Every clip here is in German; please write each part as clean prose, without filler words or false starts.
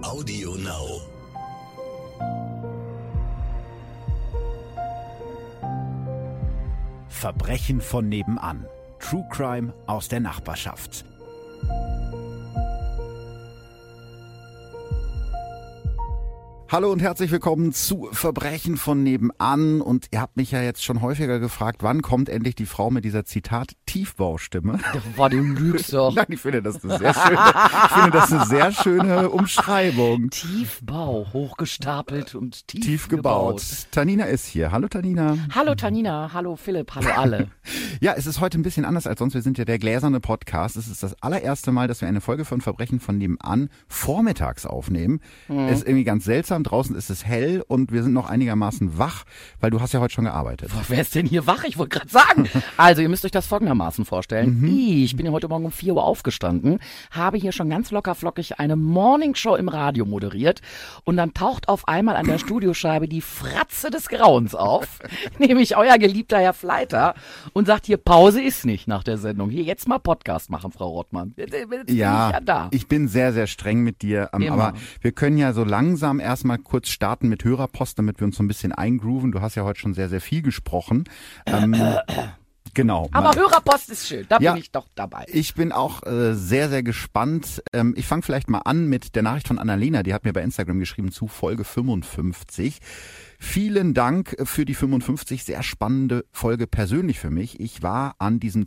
Audio Now. Verbrechen von nebenan. True Crime aus der Nachbarschaft. Hallo und herzlich willkommen zu Verbrechen von nebenan. Und ihr habt mich ja jetzt schon häufiger gefragt, wann kommt endlich die Frau mit dieser Zitat-Tiefbaustimme? War du lügst doch. Nein, ich finde das eine sehr schöne Umschreibung. Tiefbau, hochgestapelt und Tief gebaut. Tanina ist hier. Hallo Tanina. Hallo Tanina, hallo Philipp, hallo alle. Ja, es ist heute ein bisschen anders als sonst. Wir sind ja der gläserne Podcast. Es ist das allererste Mal, dass wir eine Folge von Verbrechen von nebenan vormittags aufnehmen. Ist irgendwie ganz seltsam. Draußen ist es hell und wir sind noch einigermaßen wach, weil du hast ja heute schon gearbeitet. Boah, wer ist denn hier wach? Ich wollte gerade sagen. Also ihr müsst euch das folgendermaßen vorstellen. Ich bin ja heute Morgen um 4 Uhr aufgestanden, habe hier schon ganz lockerflockig eine Morningshow im Radio moderiert und dann taucht auf einmal an der Studioscheibe die Fratze des Grauens auf, nämlich euer geliebter Herr Fleiter und sagt hier, Pause ist nicht nach der Sendung. Hier jetzt mal Podcast machen, Frau Rottmann. Jetzt bin ich ja da. Ich bin sehr, sehr streng mit dir, aber wir können ja so langsam erstmal kurz starten mit Hörerpost, damit wir uns so ein bisschen eingrooven. Du hast ja heute schon sehr, sehr viel gesprochen. Genau. Aber Hörerpost ist schön, da bin ich doch dabei. Ich bin auch sehr, sehr gespannt. Ich fange vielleicht mal an mit der Nachricht von Annalena, die hat mir bei Instagram geschrieben zu Folge 55. Vielen Dank für die 55, sehr spannende Folge persönlich für mich. Ich war an diesem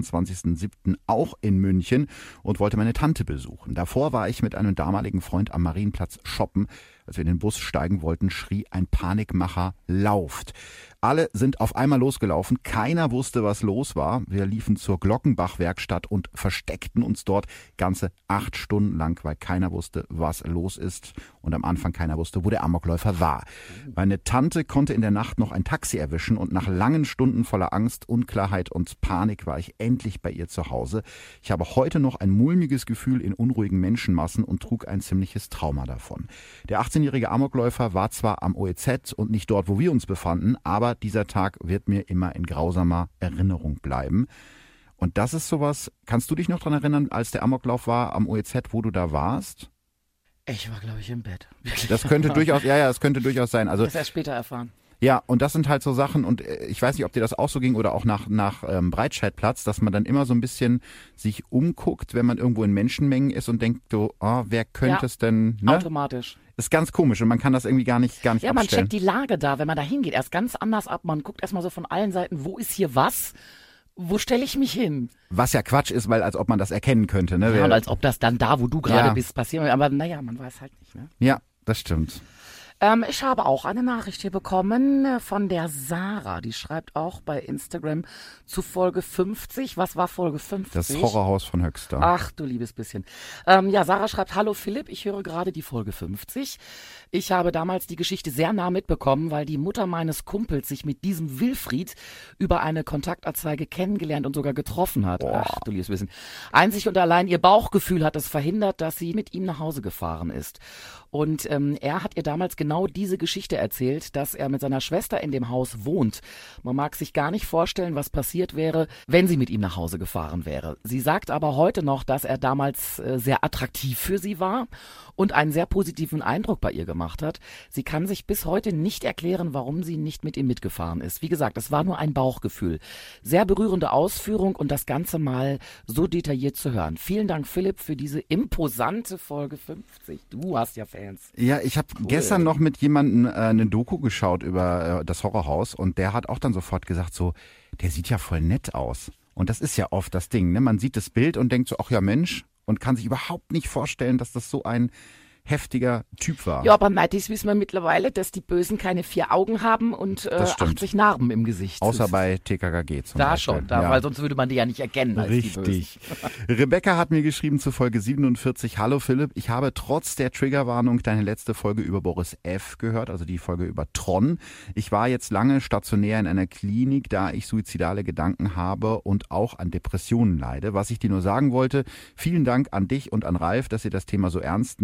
22.07. auch in München und wollte meine Tante besuchen. Davor war ich mit einem damaligen Freund am Marienplatz shoppen. Als wir in den Bus steigen wollten, schrie ein Panikmacher, lauft. Alle sind auf einmal losgelaufen, keiner wusste, was los war. Wir liefen zur Glockenbach-Werkstatt und versteckten uns dort ganze 8 Stunden lang, weil keiner wusste, was los ist und am Anfang keiner wusste, wo der Amokläufer war. Meine Tante konnte in der Nacht noch ein Taxi erwischen und nach langen Stunden voller Angst, Unklarheit und Panik war ich endlich bei ihr zu Hause. Ich habe heute noch ein mulmiges Gefühl in unruhigen Menschenmassen und trug ein ziemliches Trauma davon. Der 18-jährige Amokläufer war zwar am OEZ und nicht dort, wo wir uns befanden, aber dieser Tag wird mir immer in grausamer Erinnerung bleiben. Und das ist sowas, kannst du dich noch daran erinnern, als der Amoklauf war am OEZ, wo du da warst? Ich war, glaube ich, im Bett. Wirklich? Das könnte durchaus, das könnte durchaus sein. Also, das erst später erfahren. Ja, und das sind halt so Sachen, und ich weiß nicht, ob dir das auch so ging oder auch nach Breitscheidplatz, dass man dann immer so ein bisschen sich umguckt, wenn man irgendwo in Menschenmengen ist und denkt so, wer könnte es denn? Ne? Automatisch. Ist ganz komisch und man kann das irgendwie gar nicht abstellen. Ja, man checkt die Lage da, wenn man da hingeht, erst ganz anders ab. Man guckt erstmal so von allen Seiten, wo ist hier was? Wo stelle ich mich hin? Was ja Quatsch ist, weil als ob man das erkennen könnte. Ne? Ja, und als ob das dann da, wo du gerade bist, passieren würde. Aber naja, man weiß halt nicht. Ne? Ja, das stimmt. Ich habe auch eine Nachricht hier bekommen von der Sarah. Die schreibt auch bei Instagram zu Folge 50. Was war Folge 50? Das Horrorhaus von Höxter. Ach, du liebes bisschen. Sarah schreibt, hallo Philipp, ich höre gerade die Folge 50. Ich habe damals die Geschichte sehr nah mitbekommen, weil die Mutter meines Kumpels sich mit diesem Wilfried über eine Kontaktanzeige kennengelernt und sogar getroffen hat. Boah. Ach, du liebes bisschen. Einzig und allein ihr Bauchgefühl hat es verhindert, dass sie mit ihm nach Hause gefahren ist. Und er hat ihr damals genau diese Geschichte erzählt, dass er mit seiner Schwester in dem Haus wohnt. Man mag sich gar nicht vorstellen, was passiert wäre, wenn sie mit ihm nach Hause gefahren wäre. Sie sagt aber heute noch, dass er damals sehr attraktiv für sie war und einen sehr positiven Eindruck bei ihr gemacht hat. Sie kann sich bis heute nicht erklären, warum sie nicht mit ihm mitgefahren ist. Wie gesagt, es war nur ein Bauchgefühl. Sehr berührende Ausführung und das Ganze mal so detailliert zu hören. Vielen Dank, Philipp, für diese imposante Folge 50. Du hast ja Fans. Ja, ich habe gestern noch mit jemandem eine Doku geschaut über das Horrorhaus und der hat auch dann sofort gesagt so, der sieht ja voll nett aus. Und das ist ja oft das Ding, ne? Man sieht das Bild und denkt so, ach ja Mensch, und kann sich überhaupt nicht vorstellen, dass das so ein heftiger Typ war. Ja, aber Mattis wissen wir mittlerweile, dass die Bösen keine 4 Augen haben und 80 Narben im Gesicht. Außer bei TKKG zum Beispiel. Da schon, weil sonst würde man die ja nicht erkennen als Richtig. Die Bösen. Rebecca hat mir geschrieben zu Folge 47, hallo Philipp, ich habe trotz der Triggerwarnung deine letzte Folge über Boris F. gehört, also die Folge über Tron. Ich war jetzt lange stationär in einer Klinik, da ich suizidale Gedanken habe und auch an Depressionen leide. Was ich dir nur sagen wollte, vielen Dank an dich und an Ralf, dass ihr das Thema so ernst nehmt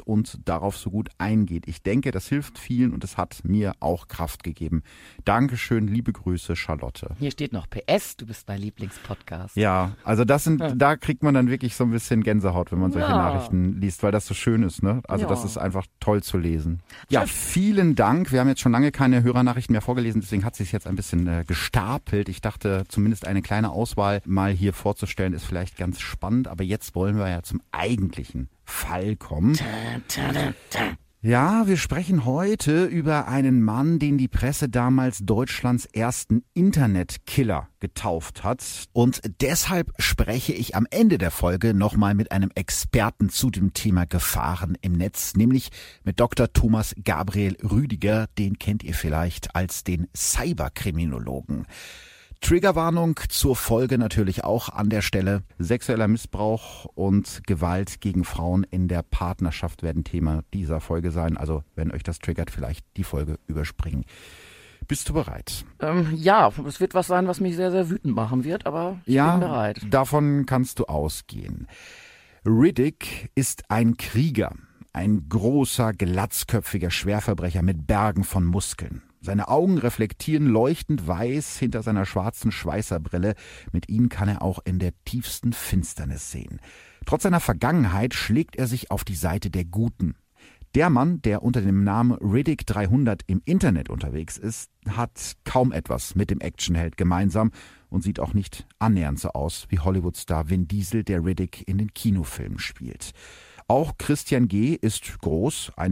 und darauf so gut eingeht. Ich denke, das hilft vielen und es hat mir auch Kraft gegeben. Dankeschön, liebe Grüße, Charlotte. Hier steht noch PS, du bist mein Lieblingspodcast. Ja, also da kriegt man dann wirklich so ein bisschen Gänsehaut, wenn man solche Nachrichten liest, weil das so schön ist, ne? Also das ist einfach toll zu lesen. Ja, vielen Dank. Wir haben jetzt schon lange keine Hörernachrichten mehr vorgelesen, deswegen hat sich jetzt ein bisschen gestapelt. Ich dachte, zumindest eine kleine Auswahl mal hier vorzustellen, ist vielleicht ganz spannend, aber jetzt wollen wir ja zum eigentlichen Fall kommen. Ja, wir sprechen heute über einen Mann, den die Presse damals Deutschlands ersten Internetkiller getauft hat. Und deshalb spreche ich am Ende der Folge nochmal mit einem Experten zu dem Thema Gefahren im Netz, nämlich mit Dr. Thomas Gabriel Rüdiger. Den kennt ihr vielleicht als den Cyberkriminologen. Triggerwarnung zur Folge natürlich auch an der Stelle. Sexueller Missbrauch und Gewalt gegen Frauen in der Partnerschaft werden Thema dieser Folge sein. Also wenn euch das triggert, vielleicht die Folge überspringen. Bist du bereit? Ja, es wird was sein, was mich sehr, sehr wütend machen wird, aber ich bin bereit. Davon kannst du ausgehen. Riddick ist ein Krieger, ein großer, glatzköpfiger Schwerverbrecher mit Bergen von Muskeln. Seine Augen reflektieren leuchtend weiß hinter seiner schwarzen Schweißerbrille. Mit ihnen kann er auch in der tiefsten Finsternis sehen. Trotz seiner Vergangenheit schlägt er sich auf die Seite der Guten. Der Mann, der unter dem Namen Riddick 300 im Internet unterwegs ist, hat kaum etwas mit dem Actionheld gemeinsam und sieht auch nicht annähernd so aus wie Hollywood-Star Vin Diesel, der Riddick in den Kinofilmen spielt. Auch Christian G. ist groß, 1,92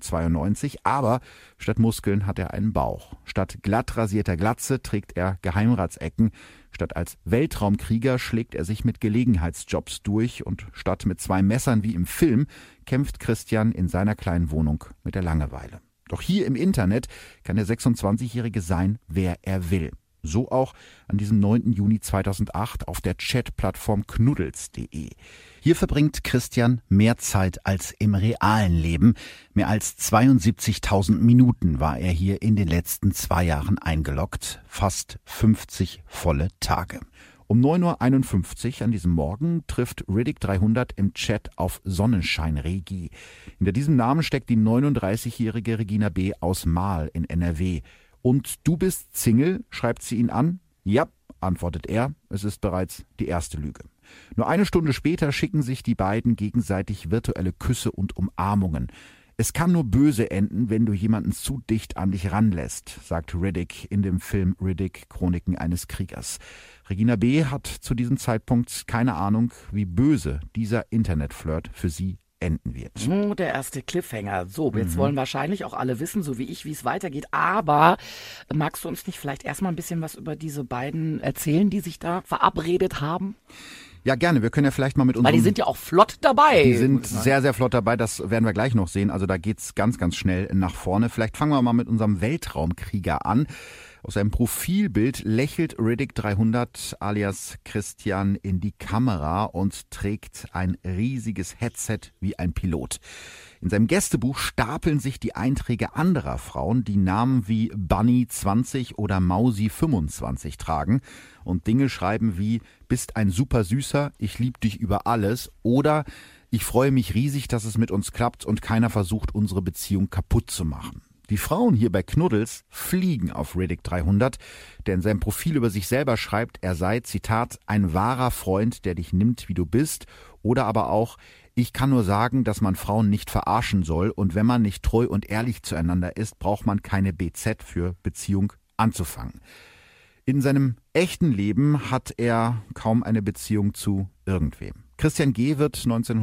Meter, aber statt Muskeln hat er einen Bauch. Statt glatt rasierter Glatze trägt er Geheimratsecken. Statt als Weltraumkrieger schlägt er sich mit Gelegenheitsjobs durch und statt mit 2 Messern wie im Film kämpft Christian in seiner kleinen Wohnung mit der Langeweile. Doch hier im Internet kann der 26-Jährige sein, wer er will. So auch an diesem 9. Juni 2008 auf der Chatplattform knuddels.de. Hier verbringt Christian mehr Zeit als im realen Leben. Mehr als 72.000 Minuten war er hier in den letzten 2 Jahren eingeloggt. Fast 50 volle Tage. Um 9.51 Uhr an diesem Morgen trifft Riddick 300 im Chat auf Sonnenschein Regi. Hinter diesem Namen steckt die 39-jährige Regina B. aus Marl in NRW. Und du bist Single, schreibt sie ihn an. Ja, antwortet er, es ist bereits die erste Lüge. Nur eine Stunde später schicken sich die beiden gegenseitig virtuelle Küsse und Umarmungen. Es kann nur böse enden, wenn du jemanden zu dicht an dich ranlässt, sagt Riddick in dem Film Riddick, Chroniken eines Kriegers. Regina B. hat zu diesem Zeitpunkt keine Ahnung, wie böse dieser Internetflirt für sie enden wird. Der erste Cliffhanger. So, jetzt wollen wahrscheinlich auch alle wissen, so wie ich, wie es weitergeht. Aber magst du uns nicht vielleicht erstmal ein bisschen was über diese beiden erzählen, die sich da verabredet haben? Ja, gerne. Wir können ja vielleicht mal mit unserem... Weil die sind ja auch flott dabei. Die sind sehr, sehr flott dabei. Das werden wir gleich noch sehen. Also da geht's ganz, ganz schnell nach vorne. Vielleicht fangen wir mal mit unserem Weltraumkrieger an. Aus seinem Profilbild lächelt Riddick 300 alias Christian in die Kamera und trägt ein riesiges Headset wie ein Pilot. In seinem Gästebuch stapeln sich die Einträge anderer Frauen, die Namen wie Bunny 20 oder Mausi 25 tragen und Dinge schreiben wie bist ein super Süßer, ich lieb dich über alles oder ich freue mich riesig, dass es mit uns klappt und keiner versucht, unsere Beziehung kaputt zu machen. Die Frauen hier bei Knuddels fliegen auf Riddick 300, der in seinem Profil über sich selber schreibt, er sei, Zitat, ein wahrer Freund, der dich nimmt, wie du bist, oder aber auch, ich kann nur sagen, dass man Frauen nicht verarschen soll und wenn man nicht treu und ehrlich zueinander ist, braucht man keine BZ für Beziehung anzufangen. In seinem echten Leben hat er kaum eine Beziehung zu irgendwem. Christian G. wird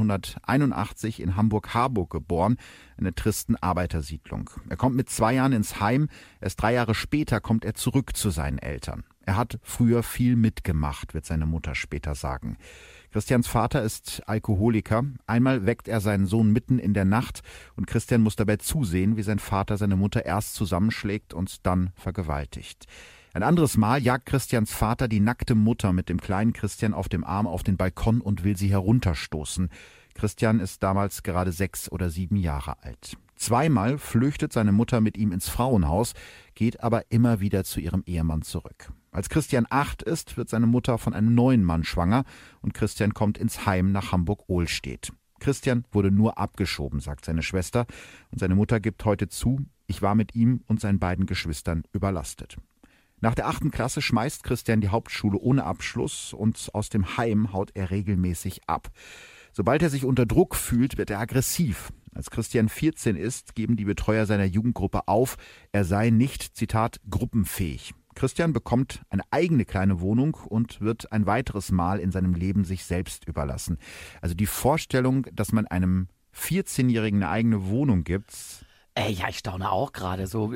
1981 in Hamburg-Harburg geboren, einer tristen Arbeitersiedlung. Er kommt mit 2 Jahren ins Heim, erst 3 Jahre später kommt er zurück zu seinen Eltern. Er hat früher viel mitgemacht, wird seine Mutter später sagen. Christians Vater ist Alkoholiker. Einmal weckt er seinen Sohn mitten in der Nacht und Christian muss dabei zusehen, wie sein Vater seine Mutter erst zusammenschlägt und dann vergewaltigt. Ein anderes Mal jagt Christians Vater die nackte Mutter mit dem kleinen Christian auf dem Arm auf den Balkon und will sie herunterstoßen. Christian ist damals gerade 6 oder 7 Jahre alt. 2-mal flüchtet seine Mutter mit ihm ins Frauenhaus, geht aber immer wieder zu ihrem Ehemann zurück. Als Christian 8 ist, wird seine Mutter von einem neuen Mann schwanger und Christian kommt ins Heim nach Hamburg-Ohlstedt. Christian wurde nur abgeschoben, sagt seine Schwester. Und seine Mutter gibt heute zu, ich war mit ihm und seinen beiden Geschwistern überlastet. Nach der 8. Klasse schmeißt Christian die Hauptschule ohne Abschluss und aus dem Heim haut er regelmäßig ab. Sobald er sich unter Druck fühlt, wird er aggressiv. Als Christian 14 ist, geben die Betreuer seiner Jugendgruppe auf, er sei nicht, Zitat, gruppenfähig. Christian bekommt eine eigene kleine Wohnung und wird ein weiteres Mal in seinem Leben sich selbst überlassen. Also die Vorstellung, dass man einem 14-Jährigen eine eigene Wohnung gibt. Ja, ich staune auch gerade so.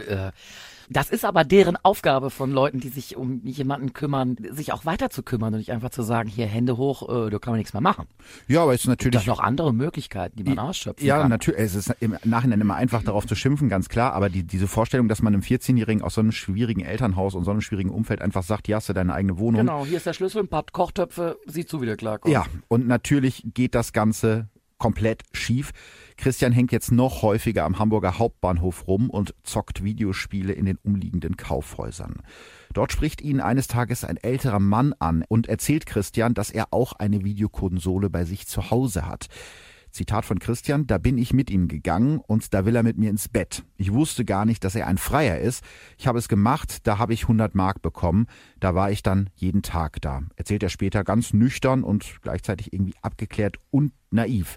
Das ist aber deren Aufgabe von Leuten, die sich um jemanden kümmern, sich auch weiter zu kümmern und nicht einfach zu sagen, hier Hände hoch, da kann man nichts mehr machen. Ja, aber es ist natürlich... Gibt es noch andere Möglichkeiten, die man ausschöpfen kann. Ja, natürlich. Es ist im Nachhinein immer einfach, darauf zu schimpfen, ganz klar. Aber diese Vorstellung, dass man einem 14-Jährigen aus so einem schwierigen Elternhaus und so einem schwierigen Umfeld einfach sagt, hier hast du deine eigene Wohnung. Genau, hier ist der Schlüssel, ein paar Kochtöpfe, sieh zu, wie der klarkommt. Ja, und natürlich geht das Ganze komplett schief. Christian hängt jetzt noch häufiger am Hamburger Hauptbahnhof rum und zockt Videospiele in den umliegenden Kaufhäusern. Dort spricht ihn eines Tages ein älterer Mann an und erzählt Christian, dass er auch eine Videokonsole bei sich zu Hause hat. Zitat von Christian, da bin ich mit ihm gegangen und da will er mit mir ins Bett. Ich wusste gar nicht, dass er ein Freier ist. Ich habe es gemacht, da habe ich 100 Mark bekommen. Da war ich dann jeden Tag da. Erzählt er später ganz nüchtern und gleichzeitig irgendwie abgeklärt und naiv.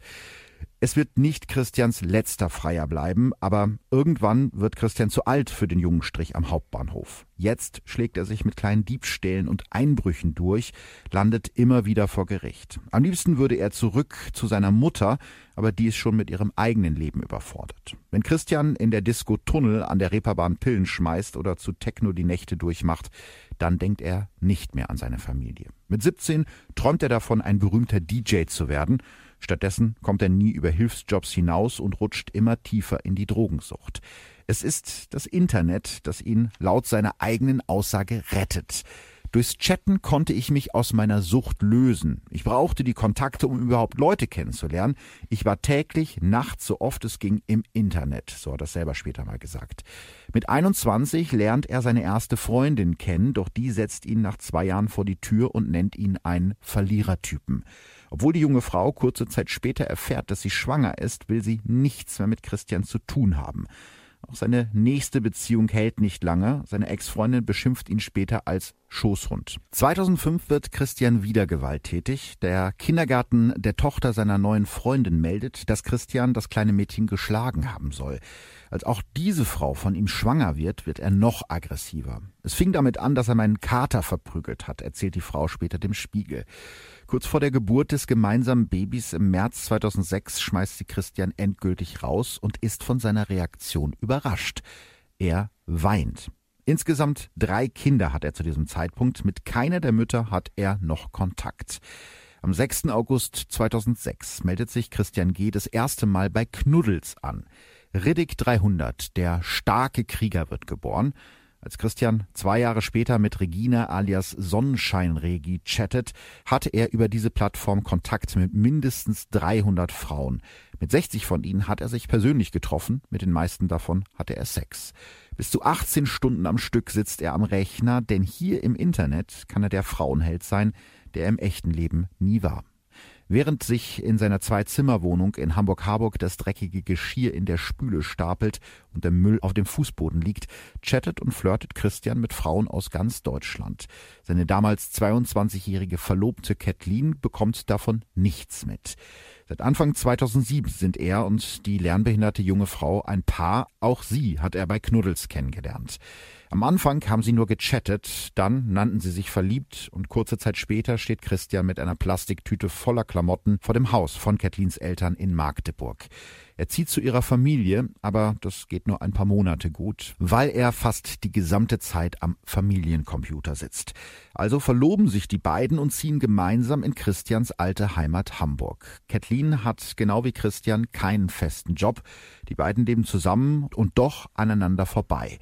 Es wird nicht Christians letzter Freier bleiben, aber irgendwann wird Christian zu alt für den jungen Strich am Hauptbahnhof. Jetzt schlägt er sich mit kleinen Diebstählen und Einbrüchen durch, landet immer wieder vor Gericht. Am liebsten würde er zurück zu seiner Mutter, aber die ist schon mit ihrem eigenen Leben überfordert. Wenn Christian in der Disco Tunnel an der Reeperbahn Pillen schmeißt oder zu Techno die Nächte durchmacht, dann denkt er nicht mehr an seine Familie. Mit 17 träumt er davon, ein berühmter DJ zu werden. Stattdessen kommt er nie über Hilfsjobs hinaus und rutscht immer tiefer in die Drogensucht. Es ist das Internet, das ihn laut seiner eigenen Aussage rettet. Durchs Chatten konnte ich mich aus meiner Sucht lösen. Ich brauchte die Kontakte, um überhaupt Leute kennenzulernen. Ich war täglich, nachts, so oft es ging, im Internet. So hat er selber später mal gesagt. Mit 21 lernt er seine erste Freundin kennen, doch die setzt ihn nach 2 Jahren vor die Tür und nennt ihn einen Verlierertypen. Obwohl die junge Frau kurze Zeit später erfährt, dass sie schwanger ist, will sie nichts mehr mit Christian zu tun haben. Auch seine nächste Beziehung hält nicht lange. Seine Ex-Freundin beschimpft ihn später als Schoßhund. 2005 wird Christian wieder gewalttätig. Der Kindergarten der Tochter seiner neuen Freundin meldet, dass Christian das kleine Mädchen geschlagen haben soll. Als auch diese Frau von ihm schwanger wird, wird er noch aggressiver. Es fing damit an, dass er meinen Kater verprügelt hat, erzählt die Frau später dem Spiegel. Kurz vor der Geburt des gemeinsamen Babys im März 2006 schmeißt sie Christian endgültig raus und ist von seiner Reaktion überrascht. Er weint. Insgesamt 3 Kinder hat er zu diesem Zeitpunkt. Mit keiner der Mütter hat er noch Kontakt. Am 6. August 2006 meldet sich Christian G. das erste Mal bei Knuddels an. Riddick 300, der starke Krieger, wird geboren. Als Christian 2 Jahre später mit Regina alias Sonnenschein-Regi chattet, hatte er über diese Plattform Kontakt mit mindestens 300 Frauen. Mit 60 von ihnen hat er sich persönlich getroffen, mit den meisten davon hatte er Sex. Bis zu 18 Stunden am Stück sitzt er am Rechner, denn hier im Internet kann er der Frauenheld sein, der er im echten Leben nie war. Während sich in seiner 2-Zimmer-Wohnung in Hamburg-Harburg das dreckige Geschirr in der Spüle stapelt und der Müll auf dem Fußboden liegt, chattet und flirtet Christian mit Frauen aus ganz Deutschland. Seine damals 22-jährige Verlobte Kathleen bekommt davon nichts mit. Seit Anfang 2007 sind er und die lernbehinderte junge Frau ein Paar. Auch sie hat er bei Knuddels kennengelernt. Am Anfang haben sie nur gechattet, dann nannten sie sich verliebt und kurze Zeit später steht Christian mit einer Plastiktüte voller Klamotten vor dem Haus von Kathleens Eltern in Magdeburg. Er zieht zu ihrer Familie, aber das geht nur ein paar Monate gut, weil er fast die gesamte Zeit am Familiencomputer sitzt. Also verloben sich die beiden und ziehen gemeinsam in Christians alte Heimat Hamburg. Kathleen hat genau wie Christian keinen festen Job. Die beiden leben zusammen und doch aneinander vorbei.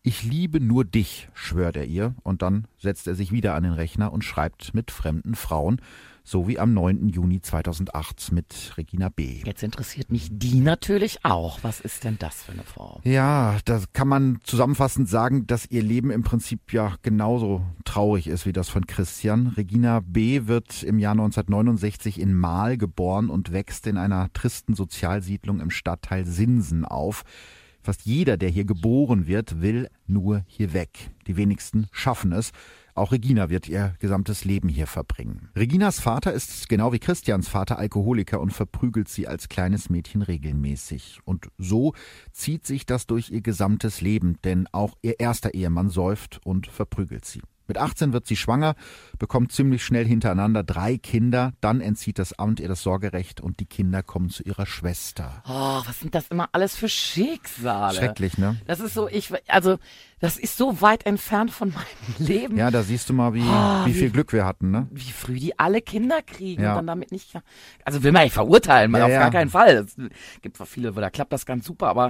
Ich liebe nur dich, schwört er ihr, und dann setzt er sich wieder an den Rechner und schreibt mit fremden Frauen, so wie am 9. Juni 2008 mit Regina B. Jetzt interessiert mich die natürlich auch. Was ist denn das für eine Frau? Ja, da kann man zusammenfassend sagen, dass ihr Leben im Prinzip ja genauso traurig ist wie das von Christian. Regina B. wird im Jahr 1969 in Marl geboren und wächst in einer tristen Sozialsiedlung im Stadtteil Sinsen auf. Fast jeder, der hier geboren wird, will nur hier weg. Die wenigsten schaffen es. Auch Regina wird ihr gesamtes Leben hier verbringen. Reginas Vater ist genau wie Christians Vater Alkoholiker und verprügelt sie als kleines Mädchen regelmäßig. Und so zieht sich das durch ihr gesamtes Leben, denn auch ihr erster Ehemann säuft und verprügelt sie. Mit 18 wird sie schwanger, bekommt ziemlich schnell hintereinander 3 Kinder, dann entzieht das Amt ihr das Sorgerecht und die Kinder kommen zu ihrer Schwester. Oh, was sind das immer alles für Schicksale? Schrecklich, ne? Das ist so, das ist so weit entfernt von meinem Leben. Ja, da siehst du mal, wie viel Glück wir hatten, ne? Wie früh die alle Kinder kriegen Ja. und dann damit nicht, also will man nicht verurteilen, man Ja, auf ja. gar keinen Fall. Es gibt zwar viele, da klappt das ganz super, aber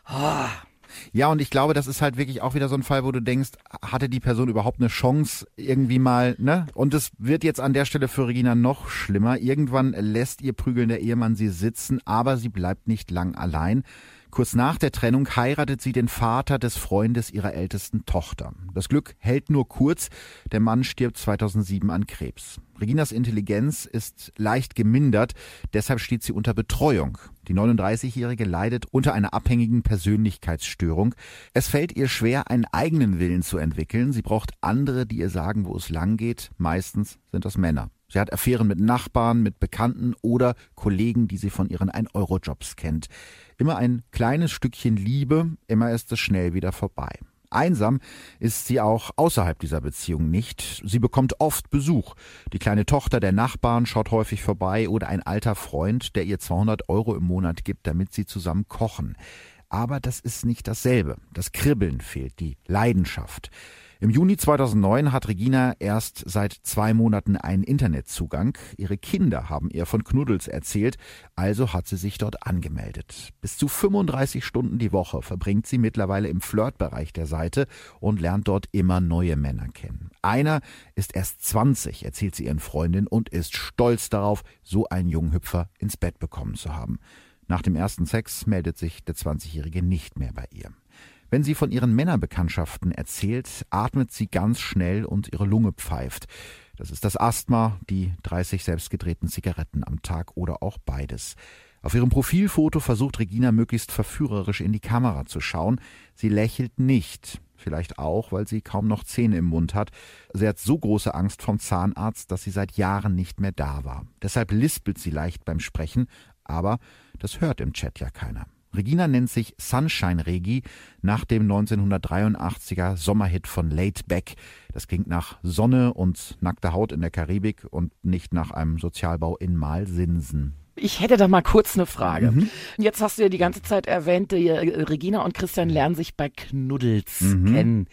Ja, und ich glaube, das ist halt wirklich auch wieder so ein Fall, wo du denkst, hatte die Person überhaupt eine Chance irgendwie mal, ne? Und es wird jetzt an der Stelle für Regina noch schlimmer. Irgendwann lässt ihr prügelnder Ehemann sie sitzen, aber sie bleibt nicht lang allein. Kurz nach der Trennung heiratet sie den Vater des Freundes ihrer ältesten Tochter. Das Glück hält nur kurz. Der Mann stirbt 2007 an Krebs. Reginas Intelligenz ist leicht gemindert, deshalb steht sie unter Betreuung. Die 39-Jährige leidet unter einer abhängigen Persönlichkeitsstörung. Es fällt ihr schwer, einen eigenen Willen zu entwickeln. Sie braucht andere, die ihr sagen, wo es lang geht. Meistens sind das Männer. Sie hat Affären mit Nachbarn, mit Bekannten oder Kollegen, die sie von ihren 1-Euro-Jobs kennt. Immer ein kleines Stückchen Liebe, immer ist es schnell wieder vorbei. Einsam ist sie auch außerhalb dieser Beziehung nicht. Sie bekommt oft Besuch. Die kleine Tochter der Nachbarn schaut häufig vorbei oder ein alter Freund, der ihr 200 Euro im Monat gibt, damit sie zusammen kochen. Aber das ist nicht dasselbe. Das Kribbeln fehlt, die Leidenschaft. Im Juni 2009 hat Regina erst seit 2 Monaten einen Internetzugang. Ihre Kinder haben ihr von Knuddels erzählt, also hat sie sich dort angemeldet. Bis zu 35 Stunden die Woche verbringt sie mittlerweile im Flirtbereich der Seite und lernt dort immer neue Männer kennen. Einer ist erst 20, erzählt sie ihren Freundinnen, und ist stolz darauf, so einen jungen Hüpfer ins Bett bekommen zu haben. Nach dem ersten Sex meldet sich der 20-Jährige nicht mehr bei ihr. Wenn sie von ihren Männerbekanntschaften erzählt, atmet sie ganz schnell und ihre Lunge pfeift. Das ist das Asthma, die 30 selbstgedrehten Zigaretten am Tag oder auch beides. Auf ihrem Profilfoto versucht Regina möglichst verführerisch in die Kamera zu schauen. Sie lächelt nicht. Vielleicht auch, weil sie kaum noch Zähne im Mund hat. Sie hat so große Angst vom Zahnarzt, dass sie seit Jahren nicht mehr da war. Deshalb lispelt sie leicht beim Sprechen, aber das hört im Chat ja keiner. Regina nennt sich Sunshine Regi nach dem 1983er Sommerhit von Laid Back. Das klingt nach Sonne und nackter Haut in der Karibik und nicht nach einem Sozialbau in Malsinsen. ich hätte da mal kurz eine Frage. Jetzt hast du ja die ganze Zeit erwähnt, Regina und Christian lernen sich bei Knuddels kennen.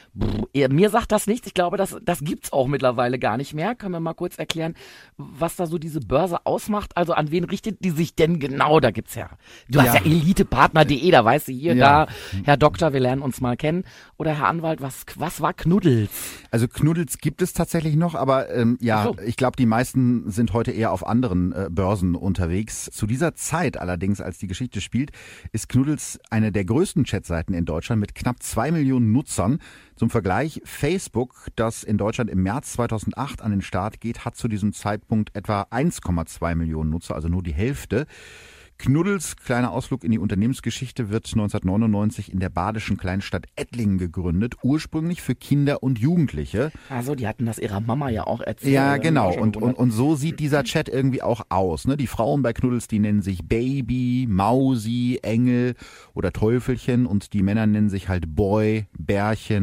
Mir sagt das nichts. Ich glaube, das gibt's auch mittlerweile gar nicht mehr. Können wir mal kurz erklären, was da so diese Börse ausmacht? Also an wen richtet die sich denn genau? Da gibt's ja, du hast ja elitepartner.de, da weißt du hier, da, Herr Doktor, wir lernen uns mal kennen. Oder Herr Anwalt, was war Knuddels? Also Knuddels gibt es tatsächlich noch, aber ich glaube, die meisten sind heute eher auf anderen Börsen unterwegs. Zu dieser Zeit allerdings, als die Geschichte spielt, ist Knuddels eine der größten Chatseiten in Deutschland mit knapp 2 Millionen Nutzern. Zum Vergleich, Facebook, das in Deutschland im März 2008 an den Start geht, hat zu diesem Zeitpunkt etwa 1,2 Millionen Nutzer, also nur die Hälfte. Knuddels, kleiner Ausflug in die Unternehmensgeschichte, wird 1999 in der badischen Kleinstadt Ettlingen gegründet, ursprünglich für Kinder und Jugendliche. Also, die hatten das ihrer Mama ja auch erzählt. Ja, genau. Und so sieht dieser Chat irgendwie auch aus. Ne? Die Frauen bei Knuddels, die nennen sich Baby, Mausi, Engel oder Teufelchen, und die Männer nennen sich halt Boy, Bärchen,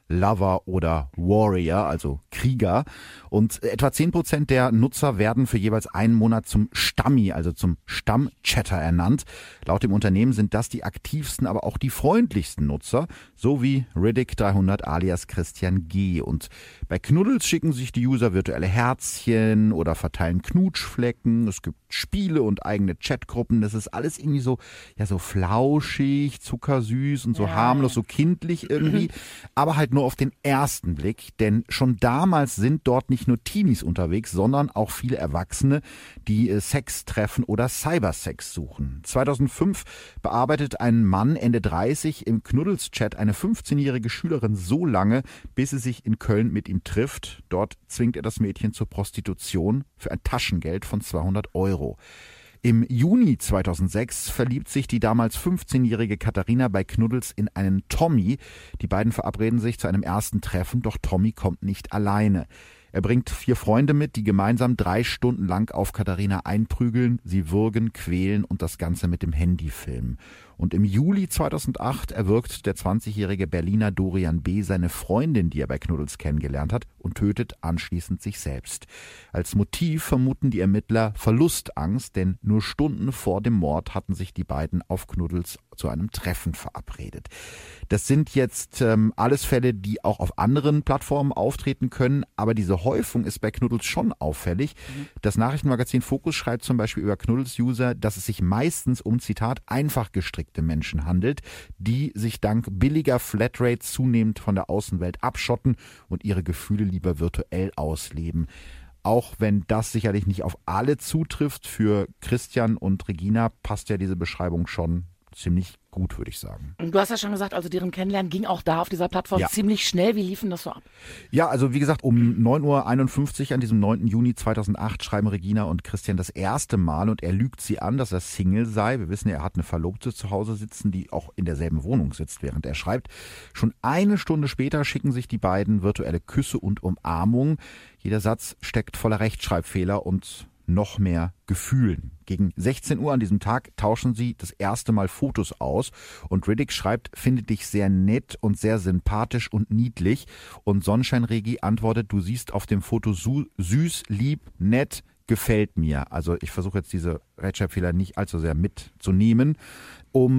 Lover oder Warrior, also Krieger. Und etwa 10% der Nutzer werden für jeweils einen Monat zum Stammi, also zum Stammchatter ernannt. Laut dem Unternehmen sind das die aktivsten, aber auch die freundlichsten Nutzer, so wie Riddick 300 alias Christian G. Und bei Knuddels schicken sich die User virtuelle Herzchen oder verteilen Knutschflecken. Es gibt Spiele und eigene Chatgruppen. Das ist alles irgendwie so, ja, so flauschig, zuckersüß und so harmlos, so kindlich irgendwie. Aber halt nur auf den ersten Blick, denn schon damals sind dort nicht nur Teenies unterwegs, sondern auch viele Erwachsene, die Sex treffen oder Cybersex suchen. 2005 bearbeitet ein Mann Ende 30 im Knuddels-Chat eine 15-jährige Schülerin so lange, bis sie sich in Köln mit ihm trifft. Dort zwingt er das Mädchen zur Prostitution für ein Taschengeld von 200 €. Im Juni 2006 verliebt sich die damals 15-jährige Katharina bei Knuddels in einen Tommy. Die beiden verabreden sich zu einem ersten Treffen, doch Tommy kommt nicht alleine. Er bringt 4 Freunde mit, die gemeinsam 3 Stunden lang auf Katharina einprügeln, sie würgen, quälen und das Ganze mit dem Handy filmen. Und im Juli 2008 erwürgt der 20-jährige Berliner Dorian B. seine Freundin, die er bei Knuddels kennengelernt hat, und tötet anschließend sich selbst. Als Motiv vermuten die Ermittler Verlustangst, denn nur Stunden vor dem Mord hatten sich die beiden auf Knuddels zu einem Treffen verabredet. Das sind jetzt alles Fälle, die auch auf anderen Plattformen auftreten können, aber diese Häufung ist bei Knuddels schon auffällig. Das Nachrichtenmagazin Focus schreibt zum Beispiel über Knuddels-User, dass es sich meistens um, Zitat, einfach gestrickte Menschen handelt, die sich dank billiger Flatrates zunehmend von der Außenwelt abschotten und ihre Gefühle lieber virtuell ausleben. Auch wenn das sicherlich nicht auf alle zutrifft, für Christian und Regina passt ja diese Beschreibung schon ziemlich gut, würde ich sagen. Du hast ja schon gesagt, also deren Kennenlernen ging auch da auf dieser Plattform ziemlich schnell. Wie lief denn das so ab? Ja, also wie gesagt, um 9:51 Uhr an diesem 9. Juni 2008 schreiben Regina und Christian das erste Mal und er lügt sie an, dass er Single sei. Wir wissen ja, er hat eine Verlobte zu Hause sitzen, die auch in derselben Wohnung sitzt, während er schreibt. Schon eine Stunde später schicken sich die beiden virtuelle Küsse und Umarmungen. Jeder Satz steckt voller Rechtschreibfehler und noch mehr Gefühlen. Gegen 16 Uhr an diesem Tag tauschen sie das erste Mal Fotos aus und Riddick schreibt, finde dich sehr nett und sehr sympathisch und niedlich und Sonnenschein-Regi antwortet, du siehst auf dem Foto süß, lieb, nett, gefällt mir. Also ich versuche jetzt diese Rechtschreibfehler nicht allzu sehr mitzunehmen. Um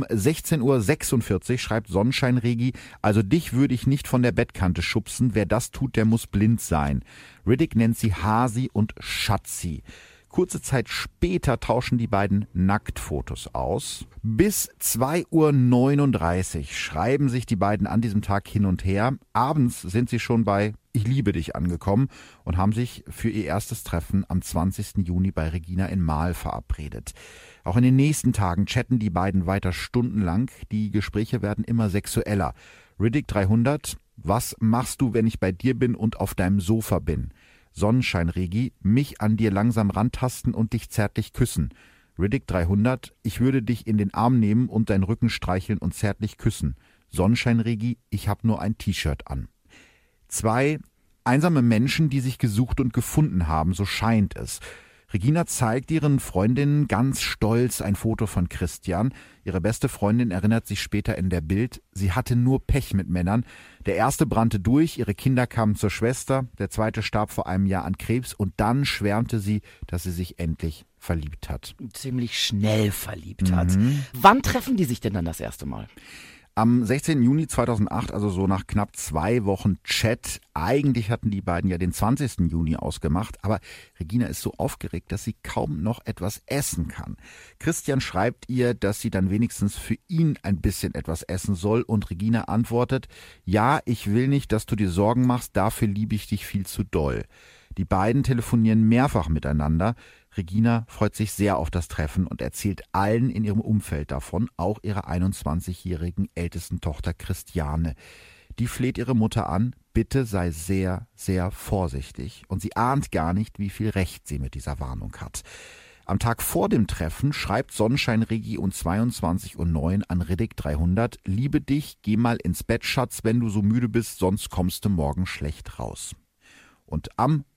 16:46 Uhr schreibt Sonnenschein-Regi, also dich würde ich nicht von der Bettkante schubsen, wer das tut, der muss blind sein. Riddick nennt sie Hasi und Schatzi. Kurze Zeit später tauschen die beiden Nacktfotos aus. Bis 2:39 Uhr schreiben sich die beiden an diesem Tag hin und her. Abends sind sie schon bei Ich liebe dich angekommen und haben sich für ihr erstes Treffen am 20. Juni bei Regina in Mahl verabredet. Auch in den nächsten Tagen chatten die beiden weiter stundenlang. Die Gespräche werden immer sexueller. Riddick 300, was machst du, wenn ich bei dir bin und auf deinem Sofa bin? Sonnenschein-Regi, mich an dir langsam rantasten und dich zärtlich küssen. Riddick 300, ich würde dich in den Arm nehmen und deinen Rücken streicheln und zärtlich küssen. Sonnenschein-Regi, ich hab nur ein T-Shirt an. 2 einsame Menschen, die sich gesucht und gefunden haben, so scheint es. Regina zeigt ihren Freundinnen ganz stolz ein Foto von Christian. Ihre beste Freundin erinnert sich später in der Bild, sie hatte nur Pech mit Männern. Der erste brannte durch, ihre Kinder kamen zur Schwester, der zweite starb vor einem Jahr an Krebs und dann schwärmte sie, dass sie sich endlich verliebt hat. Ziemlich schnell verliebt hat. Wann treffen die sich denn dann das erste Mal? Am 16. Juni 2008, also so nach knapp 2 Wochen Chat. Eigentlich hatten die beiden ja den 20. Juni ausgemacht, aber Regina ist so aufgeregt, dass sie kaum noch etwas essen kann. Christian schreibt ihr, dass sie dann wenigstens für ihn ein bisschen etwas essen soll und Regina antwortet, ja, ich will nicht, dass du dir Sorgen machst, dafür liebe ich dich viel zu doll. Die beiden telefonieren mehrfach miteinander. Regina freut sich sehr auf das Treffen und erzählt allen in ihrem Umfeld davon, auch ihrer 21-jährigen ältesten Tochter Christiane. Die fleht ihre Mutter an, bitte sei sehr, sehr vorsichtig. Und sie ahnt gar nicht, wie viel Recht sie mit dieser Warnung hat. Am Tag vor dem Treffen schreibt Sonnenschein-Regi um 22:09 Uhr an Riddick 300, liebe dich, geh mal ins Bett, Schatz, wenn du so müde bist, sonst kommst du morgen schlecht raus. Und am